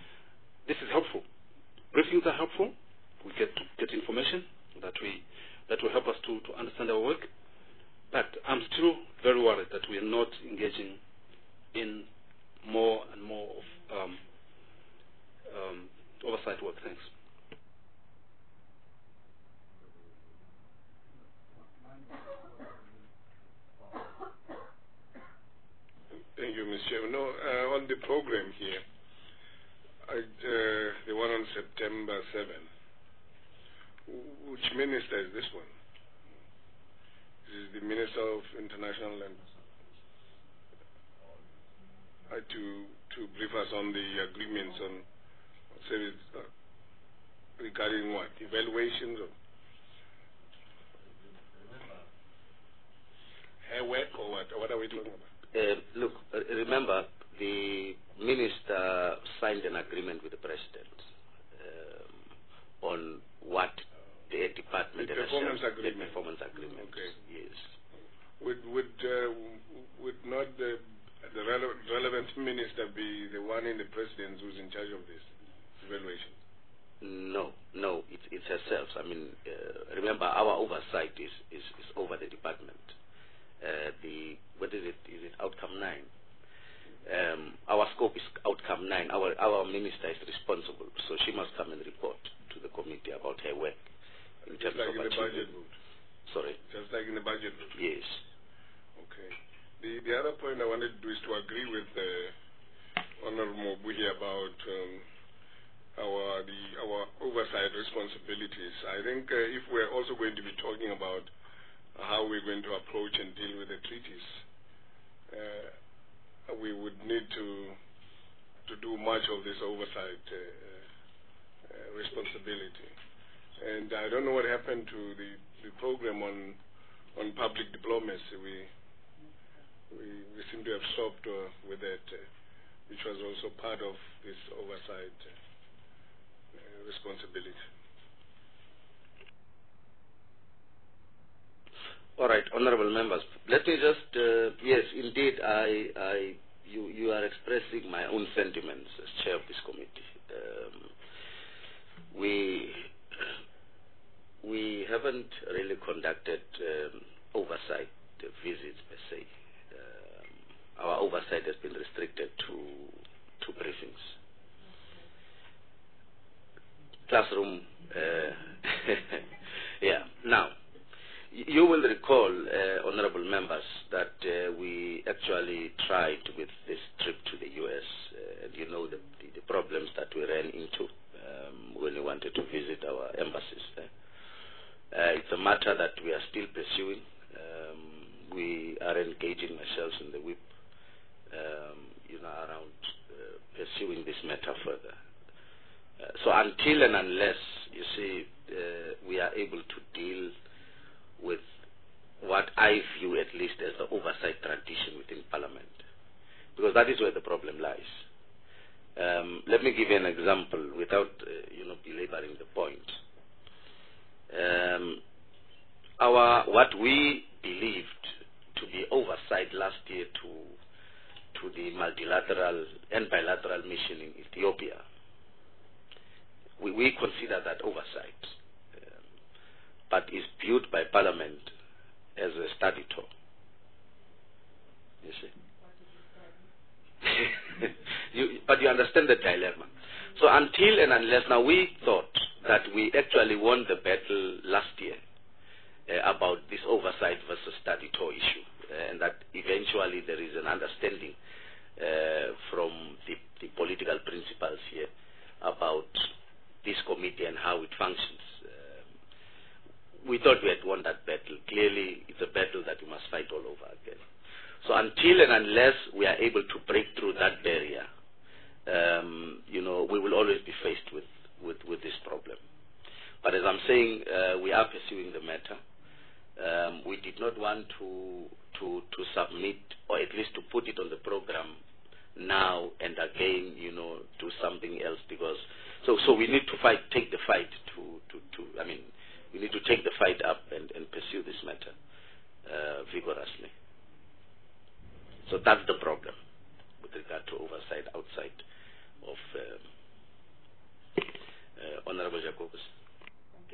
[SPEAKER 11] This is helpful. Briefings are helpful. We get information that that will help us to understand our work. But I'm still very worried that we are not engaging in more and more of oversight work. Thanks.
[SPEAKER 8] Thank you, Mr. Chairman. No, on the program here, the one on September 7, which minister is this one? This is the Minister of International and to brief us on the agreements on service regarding what? Evaluations of hair work or what? What are we talking about?
[SPEAKER 1] Look, remember, the minister signed an agreement with the president on what the department
[SPEAKER 8] the performance agreement.
[SPEAKER 1] The performance agreement.
[SPEAKER 8] Okay.
[SPEAKER 1] Yes.
[SPEAKER 8] Would not the relevant minister be the one in the president who's in charge of this evaluation?
[SPEAKER 1] No, it's herself. I mean, remember, our oversight is over the department. What is it? Is it outcome 9? Our scope is outcome 9. Our minister is responsible, so she must come and report to the committee about her work in terms
[SPEAKER 8] like
[SPEAKER 1] of
[SPEAKER 8] in the budget route.
[SPEAKER 1] Sorry.
[SPEAKER 8] Just like in the budget route.
[SPEAKER 1] Yes.
[SPEAKER 8] Okay. The other point I wanted to do is to agree with Honorable Mobuhi about our oversight responsibilities. I think if we're also going to be talking about how we're going to approach and deal with the treaties, we would need to do much of this oversight responsibility. And I don't know what happened to the program on public diplomacy. We seem to have stopped with that, which was also part of this oversight responsibility.
[SPEAKER 1] All right, honorable members. Let me just, yes, indeed, you are expressing my own sentiments as chair of this committee. We haven't really conducted oversight visits per se. Our oversight has been restricted to briefings. Classroom, yeah. Now, you will recall, honorable members, that we actually tried with this trip to the U.S. And you know the problems that we ran into when we wanted to visit our embassies there. It's a matter that we are still pursuing. We are engaging ourselves in the whip, around pursuing this matter further. So until and unless, you see, we are able to deal with what I view at least as the oversight tradition within Parliament, because that is where the problem lies. Let me give you an example without, belaboring the point. What we believed to be oversight last year to the multilateral and bilateral mission in Ethiopia, we consider that oversight, but is viewed by Parliament as a study tour. You see? But you understand the dilemma. So until and unless, now we thought that we actually won the battle last year about this oversight versus study tour issue, and that eventually there is an understanding from the political principles here about this committee and how it functions. We thought we had won that battle. Clearly, it's a battle that we must fight all over again. So until and unless we are able to break through that barrier, we will always be faced with this problem. But as I'm saying, we are pursuing the matter. We did not want to submit, or at least to put it on the program now and again, do something else, because so we need to take the fight we need to take the fight up and pursue this matter vigorously. So that's the problem with regard to oversight outside of Honorable Jacobus.
[SPEAKER 5] Thank you,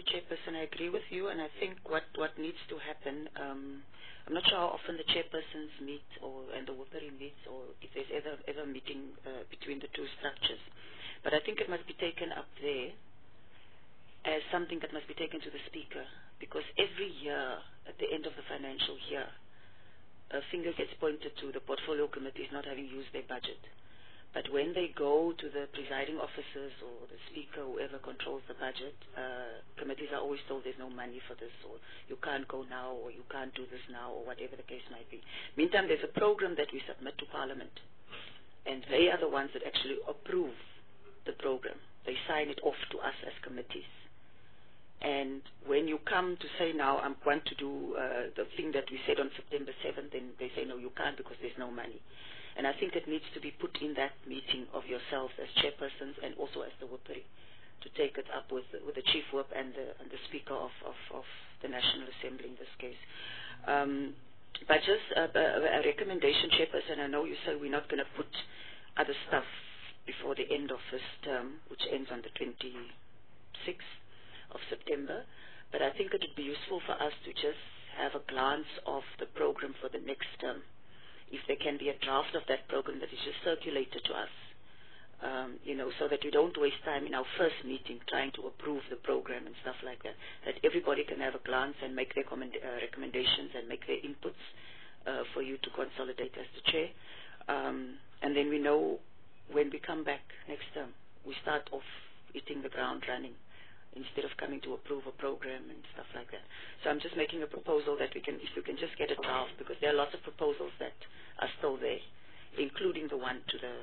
[SPEAKER 5] Chairperson. I agree with you, and I think what needs to happen, I'm not sure how often the chairpersons meet and the Wuperi meets, or if there's ever meeting between the two structures. But I think it must be taken up there as something that must be taken to the Speaker, because every year, at the end of the financial year, a finger gets pointed to the portfolio committees not having used their budget. But when they go to the presiding officers or the Speaker, whoever controls the budget, committees are always told there's no money for this, or you can't go now, or you can't do this now, or whatever the case might be. Meantime, there's a program that we submit to Parliament, and they are the ones that actually approve the program. They sign it off to us as committees. And when you come to say, now I want to do the thing that we said on September 7th, then they say, no, you can't because there's no money. And I think it needs to be put in that meeting of yourselves as chairpersons and also as the Wuperi to take it up with the Chief Whip and the Speaker of the National Assembly in this case. But just a recommendation, Chairperson, I know you said we're not going to put other stuff before the end of this term, which ends on the 26th of September, but I think it would be useful for us to just have a glance of the program for the next term. If there can be a draft of that program that is just circulated to us, so that we don't waste time in our first meeting trying to approve the program and stuff like that, that everybody can have a glance and make recommendations and make their inputs for you to consolidate as the chair. And then we know when we come back next term, we start off hitting the ground running, instead of coming to approve a program and stuff like that. So I'm just making a proposal that if you can just get a draft, because there are lots of proposals that are still there, including the one to the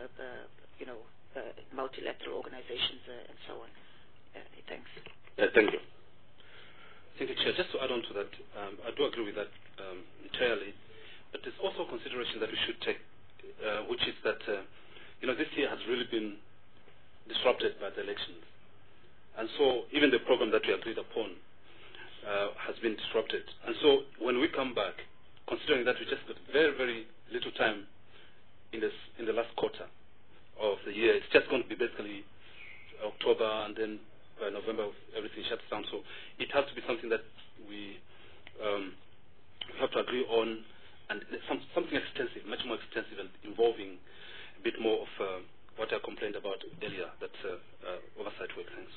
[SPEAKER 5] multilateral organizations and so on. Thanks.
[SPEAKER 11] Thank you. Thank you, Chair. Just to add on to that, I do agree with that entirely, but there's also a consideration that we should take, which is that this year has really been disrupted by the elections. And so even the program that we agreed upon has been disrupted. And so when we come back, considering that we just got very, very little time in the last quarter of the year, it's just going to be basically October, and then by November everything shuts down. So it has to be something that we have to agree on, and something extensive, much more extensive, and involving a bit more of what I complained about earlier, that oversight work. Thanks.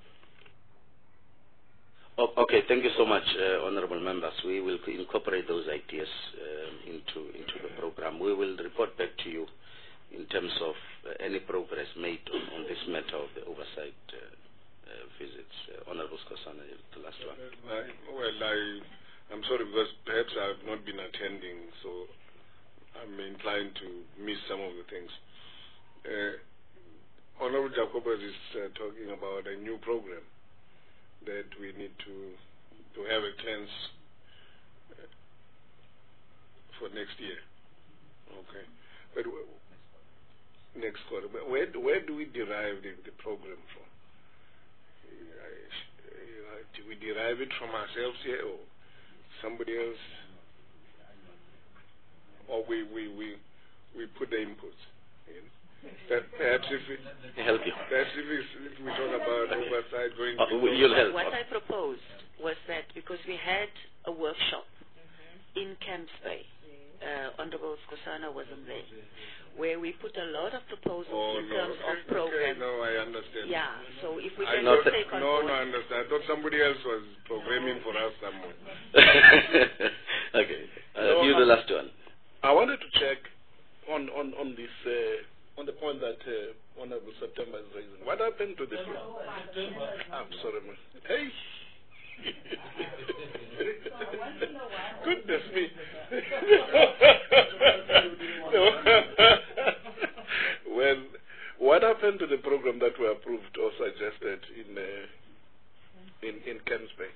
[SPEAKER 1] Okay, thank you so much, honorable members. We will incorporate those ideas into the program. We will report back to you in terms of any progress made on this matter of the oversight visits. Honorable Skosana, the last one.
[SPEAKER 8] I'm sorry, because perhaps I have not been attending, so I'm inclined to miss some of the things. Honorable Jacobus is talking about a new program that we need to have a cleanse for next year. Okay. But next quarter. But where do we derive the program from? Do we derive it from ourselves here, or somebody else? Or we put the inputs in? Perhaps if we
[SPEAKER 1] help you.
[SPEAKER 8] Perhaps if we talk about oversight going
[SPEAKER 1] you'll help.
[SPEAKER 5] What I proposed was that because we had a workshop in Camps Bay, Honorable Skosana wasn't there, where we put a lot of proposals in terms of programs.
[SPEAKER 8] No, I understand.
[SPEAKER 5] Yeah, so if we can just take on board.
[SPEAKER 8] No, I understand. I thought somebody else was programming for us somewhere.
[SPEAKER 1] Okay, you the last one.
[SPEAKER 7] I wanted to check on this. On the point that Honorable September is raising. What happened to the I'm sorry, man. Hey! Goodness me. Well, what happened to the program that we approved or suggested in Camps Bay?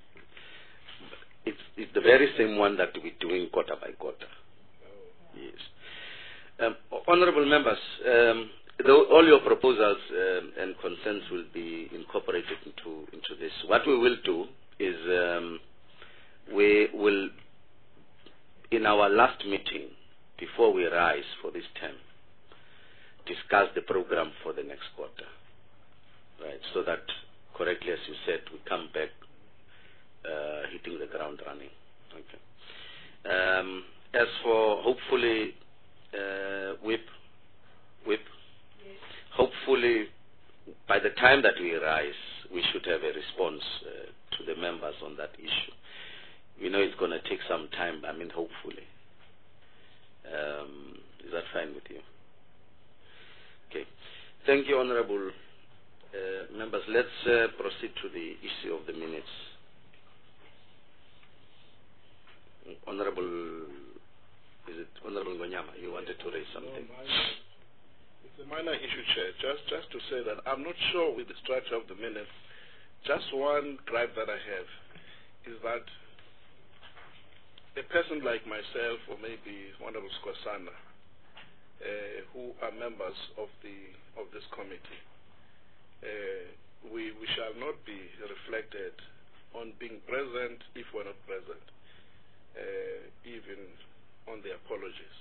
[SPEAKER 1] It's the very same one that we're doing quarter by quarter. Oh. Yes. Honorable members, all your proposals and concerns will be incorporated into this. What we will do is we will, in our last meeting, before we rise for this term, discuss the program for the next quarter, right? So that correctly, as you said, we come back hitting the ground running. Okay. As for hopefully whip, hopefully by the time that we rise, we should have a response to the members on that issue. We know it's going to take some time, I mean, hopefully. Is that fine with you? Okay. Thank you, Honorable members. Let's proceed to the issue of the minutes. Honorable Ngonyama, you wanted to raise something.
[SPEAKER 7] It's a minor issue, Chair. Just to say that I'm not sure with the structure of the minutes. Just one gripe that I have is that a person like myself, or maybe Honorable Skosana, who are members of this committee, we shall not be reflected on being present if we're not present, even on the apologies.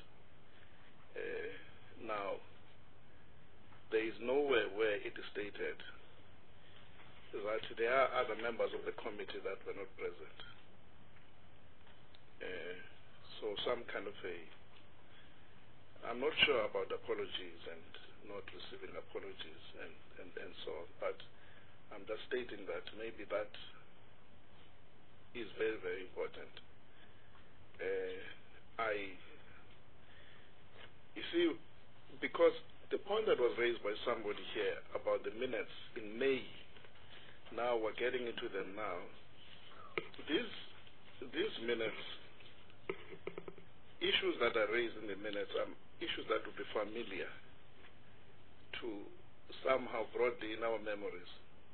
[SPEAKER 7] Now, there is nowhere where it is stated that there are other members of the committee that were not present. So some kind of I'm not sure about apologies and not receiving apologies and so on, but I'm just stating that maybe that is very, very important. You see, because the point that was raised by somebody here about the minutes in May, now we're getting into them now. These minutes, issues that are raised in the minutes are issues that will be familiar to somehow broadly in our memories.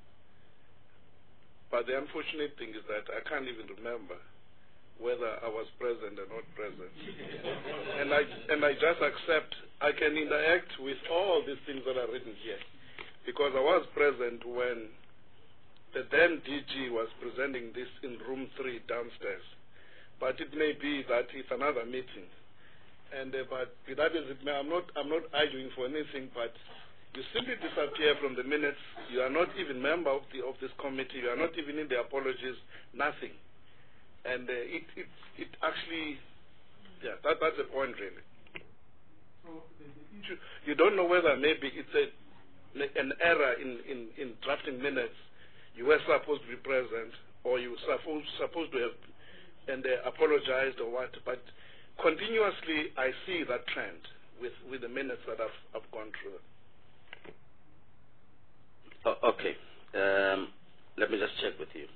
[SPEAKER 7] But the unfortunate thing is that I can't even remember whether I was present or not present. and I just accept I can interact with all these things that are written here. Because I was present when the then DG was presenting this in room 3 downstairs. But it may be that it's another meeting. And but that is it. I'm not arguing for anything, but you simply disappear from the minutes. You are not even member of this committee. You are not even in the apologies. Nothing. And it actually, yeah, that's the point really. You don't know whether maybe it's an error in drafting minutes. You were supposed to be present, or you were supposed to have and apologized or what. But continuously, I see that trend with the minutes that I've gone through.
[SPEAKER 1] Okay. Let me just check with you.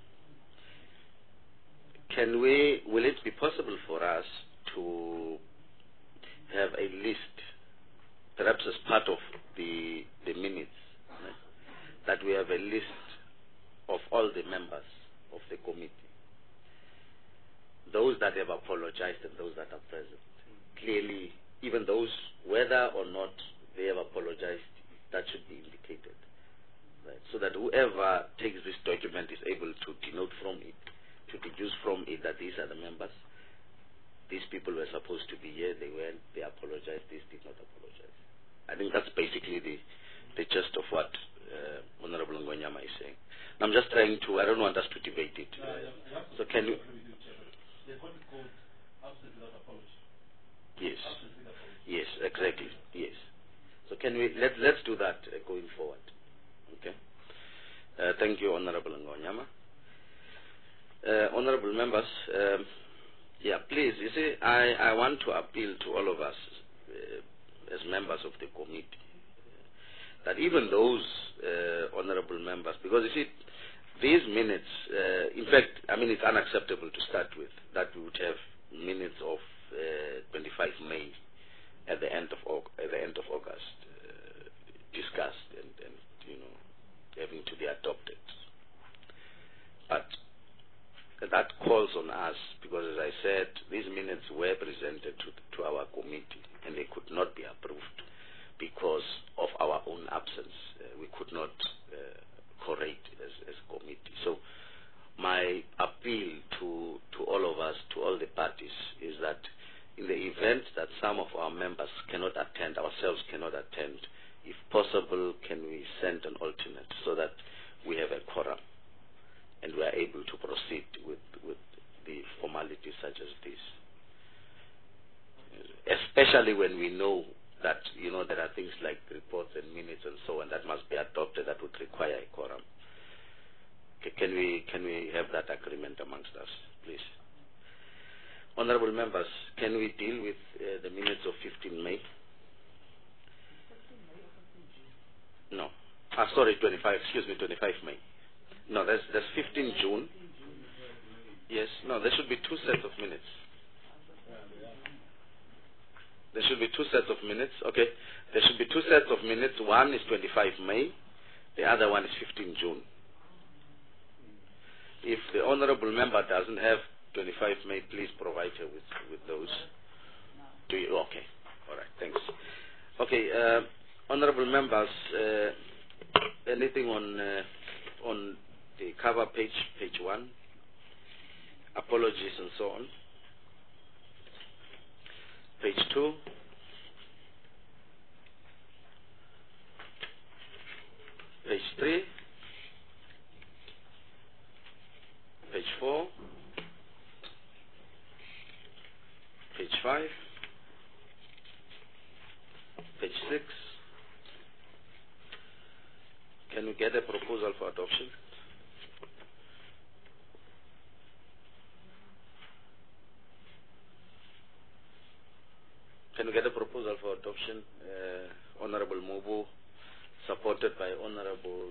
[SPEAKER 1] Will it be possible for us to have a list, perhaps as part of the minutes, right, that we have a list of all the members of the committee, those that have apologized and those that are present? Clearly, even those, whether or not they have apologized, that should be indicated, right? So that whoever takes this document is able to denote from it, to deduce from it that these are the members. These people were supposed to be here, they weren't, they apologized, these did not apologize. I think that's basically the gist of what Honorable Ngonyama is saying. And I'm just trying to, I don't want us to debate it. So can you... Yes. Yes, exactly. Yes. So can we, let's do that going forward. Okay. Thank you, Honorable Ngonyama. Honorable members, yeah, please, you see, I want to appeal to all of us as members of the committee that even those honorable members, because you see, these minutes, in fact, I mean, it's unacceptable to start with that we would have minutes of 25 May at the end of August discussed and you know, having to be adopted. But that calls on us, because as I said, these minutes were presented to our committee and they could not be approved because of our own absence. We could not correct as a committee. So my appeal to all of us, to all the parties, is that in the event that some of our members cannot attend, ourselves cannot attend, if possible, can we send an alternate so that we have a quorum? especially when we know that, there are things like reports and minutes and so on that must be adopted that would require a quorum. Can we have that agreement amongst us, please? Honorable members, can we deal with the minutes of 15 May? No. Sorry, 25 May. No, there's 15 June. Yes, no, there should be two sets of minutes. There should be two sets of minutes. Okay. There should be two sets of minutes. One is 25 May. The other one is 15 June. If the honorable member doesn't have 25 May, please provide her with those. Do you? Okay. All right. Thanks. Okay. Honorable members, anything on the cover page 1? Apologies and so on. Page 2. Page 3. Page 4. Page 5. Page 6. Can we get a proposal for adoption? Can we get a proposal for adoption? Honorable Mubu, supported by Honorable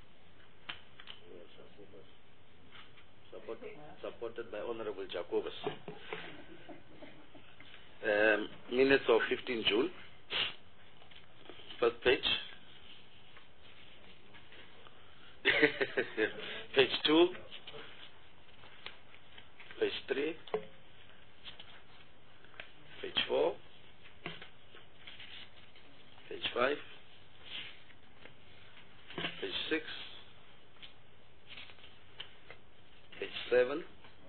[SPEAKER 1] Jacobus. Minutes of 15 June. First page. Page 2. Page 3. Page 4. Page 5. Page 6. Page 7.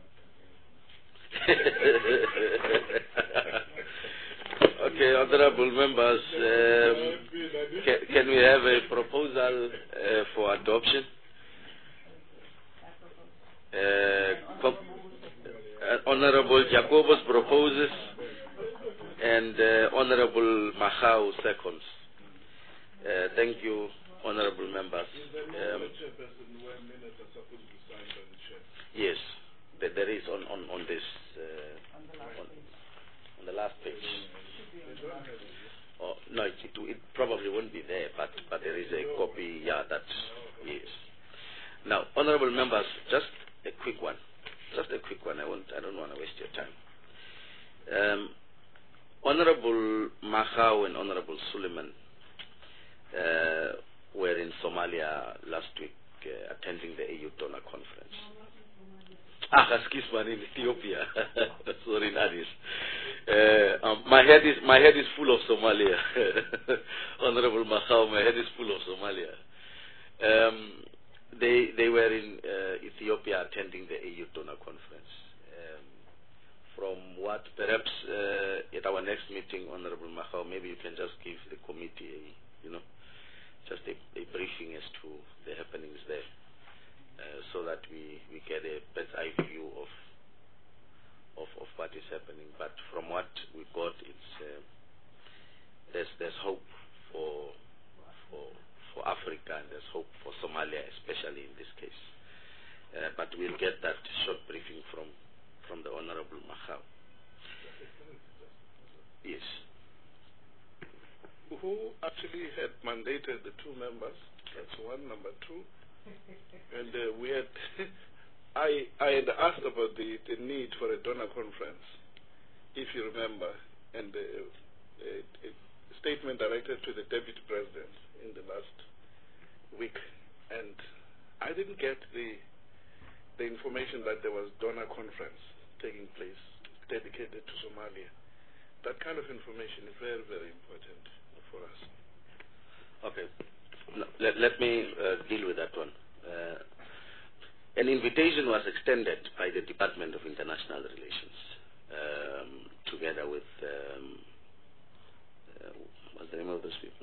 [SPEAKER 1] Okay, honorable members, can we have a proposal for adoption? Honorable Jacobus proposes and Honorable Mahau seconds. Thank you, honorable members. Yes, there is on this on the last page. Oh, no, it probably won't be there, but there is a copy. Yeah, that is. Now, honorable members, just a quick one. Just a quick one. I don't want to waste your time. Honorable Mahau and Honorable Suleiman were in Somalia last week attending the AU Donor Conference. Excuse me, in Ethiopia. Sorry, Nadis. My head is full of Somalia. Honorable Mahau, my head is full of Somalia. They were in Ethiopia attending the AU Donor Conference. From what, perhaps at our next meeting, Honorable Mahau, maybe you can just give the committee, just a briefing as to the happenings there, so that we get a bird's eye view of what is happening. But from what we got, it's there's hope for Africa, and there's hope for Somalia, especially in this case. But we'll get that short briefing from the Honorable Mahau. Yes.
[SPEAKER 7] Who actually had mandated the two members? That's one. Number two. And we had, I had asked about the need for a donor conference, if you remember, and a statement directed to the Deputy President in the last week, and I didn't get the information that there was donor conference taking place dedicated to Somalia. That kind of information is very, very important for us.
[SPEAKER 1] Okay. No, let me deal with that one. An invitation was extended by the Department of International Relations, together with what's the name of those people?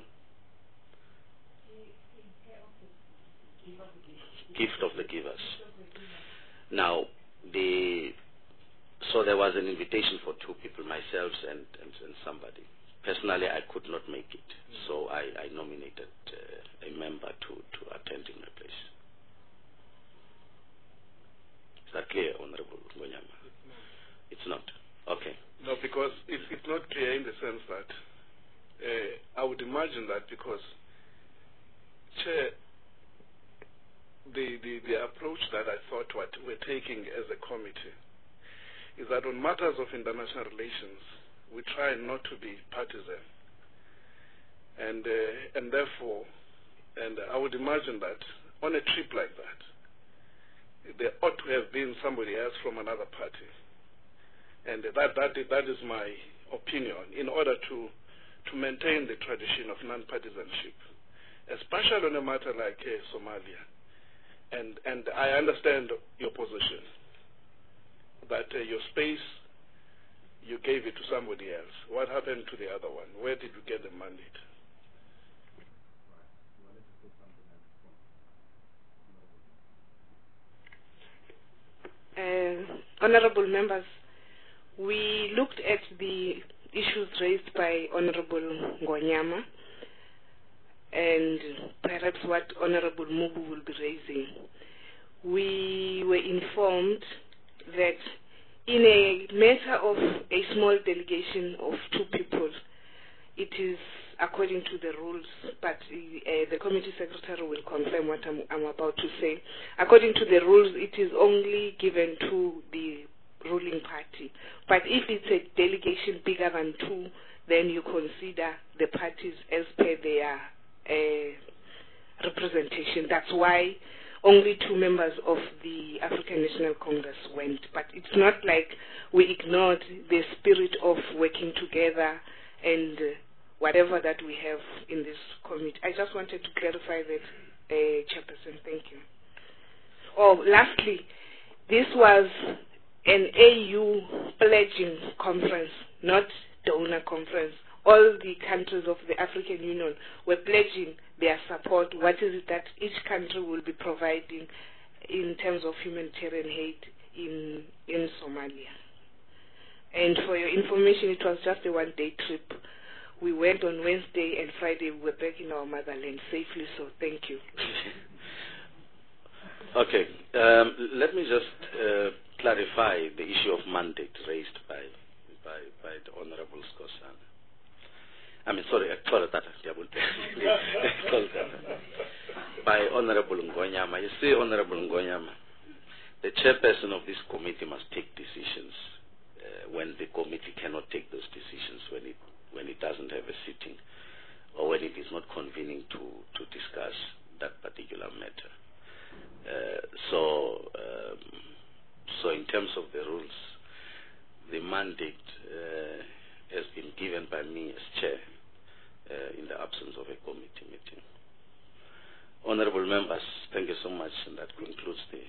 [SPEAKER 1] Gift of the Givers. Now, so there was an invitation for two people, myself and somebody. personally, I could not make it, so I nominated a member to attend in my place. Is that clear, Honorable Ngonyama? It's not. Okay.
[SPEAKER 7] No, because it's not clear in the sense that I would imagine that because, Chair, the approach that I thought what we're taking as a committee is that on matters of international relations, we try not to be partisan. And therefore, I would imagine that on a trip like that, there ought to have been somebody else from another party. And that is my opinion, in order to maintain the tradition of non-partisanship, especially on a matter like Somalia. And I understand your position, that your space, you gave it to somebody else. What happened to the other one? Where did you get the mandate?
[SPEAKER 12] Honorable members, we looked at the issues raised by Honorable Ngonyama and perhaps what Honorable Mubu will be raising. We were informed that in a matter of a small delegation of 2 people, it is according to the rules, but the committee secretary will confirm what I'm about to say. According to the rules, it is only given to the ruling party. But if it's a delegation bigger than 2, then you consider the parties as per their representation. That's why only 2 members of the African National Congress went. But it's not like we ignored the spirit of working together and whatever that we have in this committee. I just wanted to clarify that, Chairperson. Thank you. Oh, lastly, this was an AU pledging conference, not donor conference. All the countries of the African Union were pledging their support. What is it that each country will be providing in terms of humanitarian aid in Somalia? And for your information, it was just a 1-day trip. We went on Wednesday and Friday. We were back in our motherland safely, so thank you.
[SPEAKER 1] Okay. Let me just clarify the issue of mandate raised by the Honorable Skosana. I mean, sorry, by Honorable Ngonyama. You see, Honorable Ngonyama, the chairperson of this committee must take decisions when the committee cannot take those decisions, when it doesn't have a sitting or when it is not convening to discuss that particular matter. So in terms of the rules, the mandate has been given by me as chair in the absence of a committee meeting. Honorable members, thank you so much, and that concludes the...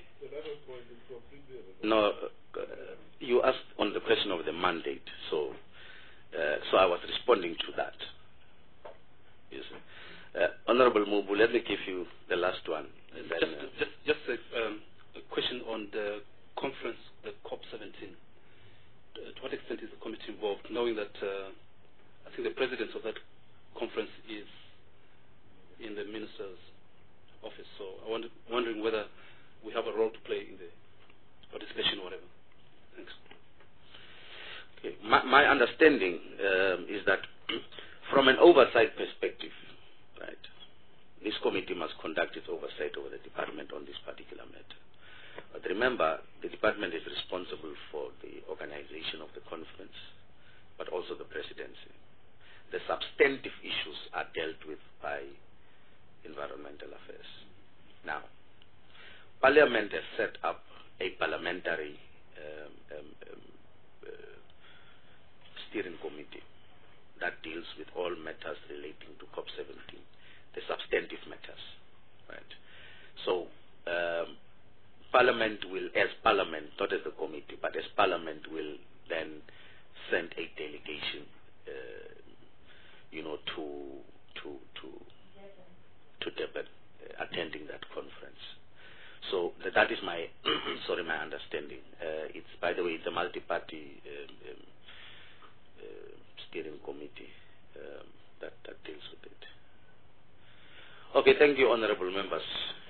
[SPEAKER 1] No, you asked on the question of the mandate, so I was responding to that. Yes. Honorable Mubu, let me give you the last one. And then,
[SPEAKER 11] just a question on the conference, the COP17. To what extent is the committee involved, knowing that I think the president of that conference is in the minister's office? So I'm wondering whether we have a role to play in the participation or whatever. Thanks.
[SPEAKER 1] Okay. My understanding is that from an oversight perspective, right, this committee must conduct its oversight over the department on this particular matter. But remember, the department is responsible for the organization of the conference, but also the presidency. The substantive issues are dealt with by environmental affairs. Now, Parliament has set up a parliamentary steering committee that deals with all matters relating to COP17, the substantive matters, right? So, Parliament will, as Parliament, not as a committee, but as Parliament will then send a delegation, to Durban, attending that conference. So that is my, my understanding. It's, by the way, it's a multi-party steering committee that deals with it. Okay, thank you, honorable members.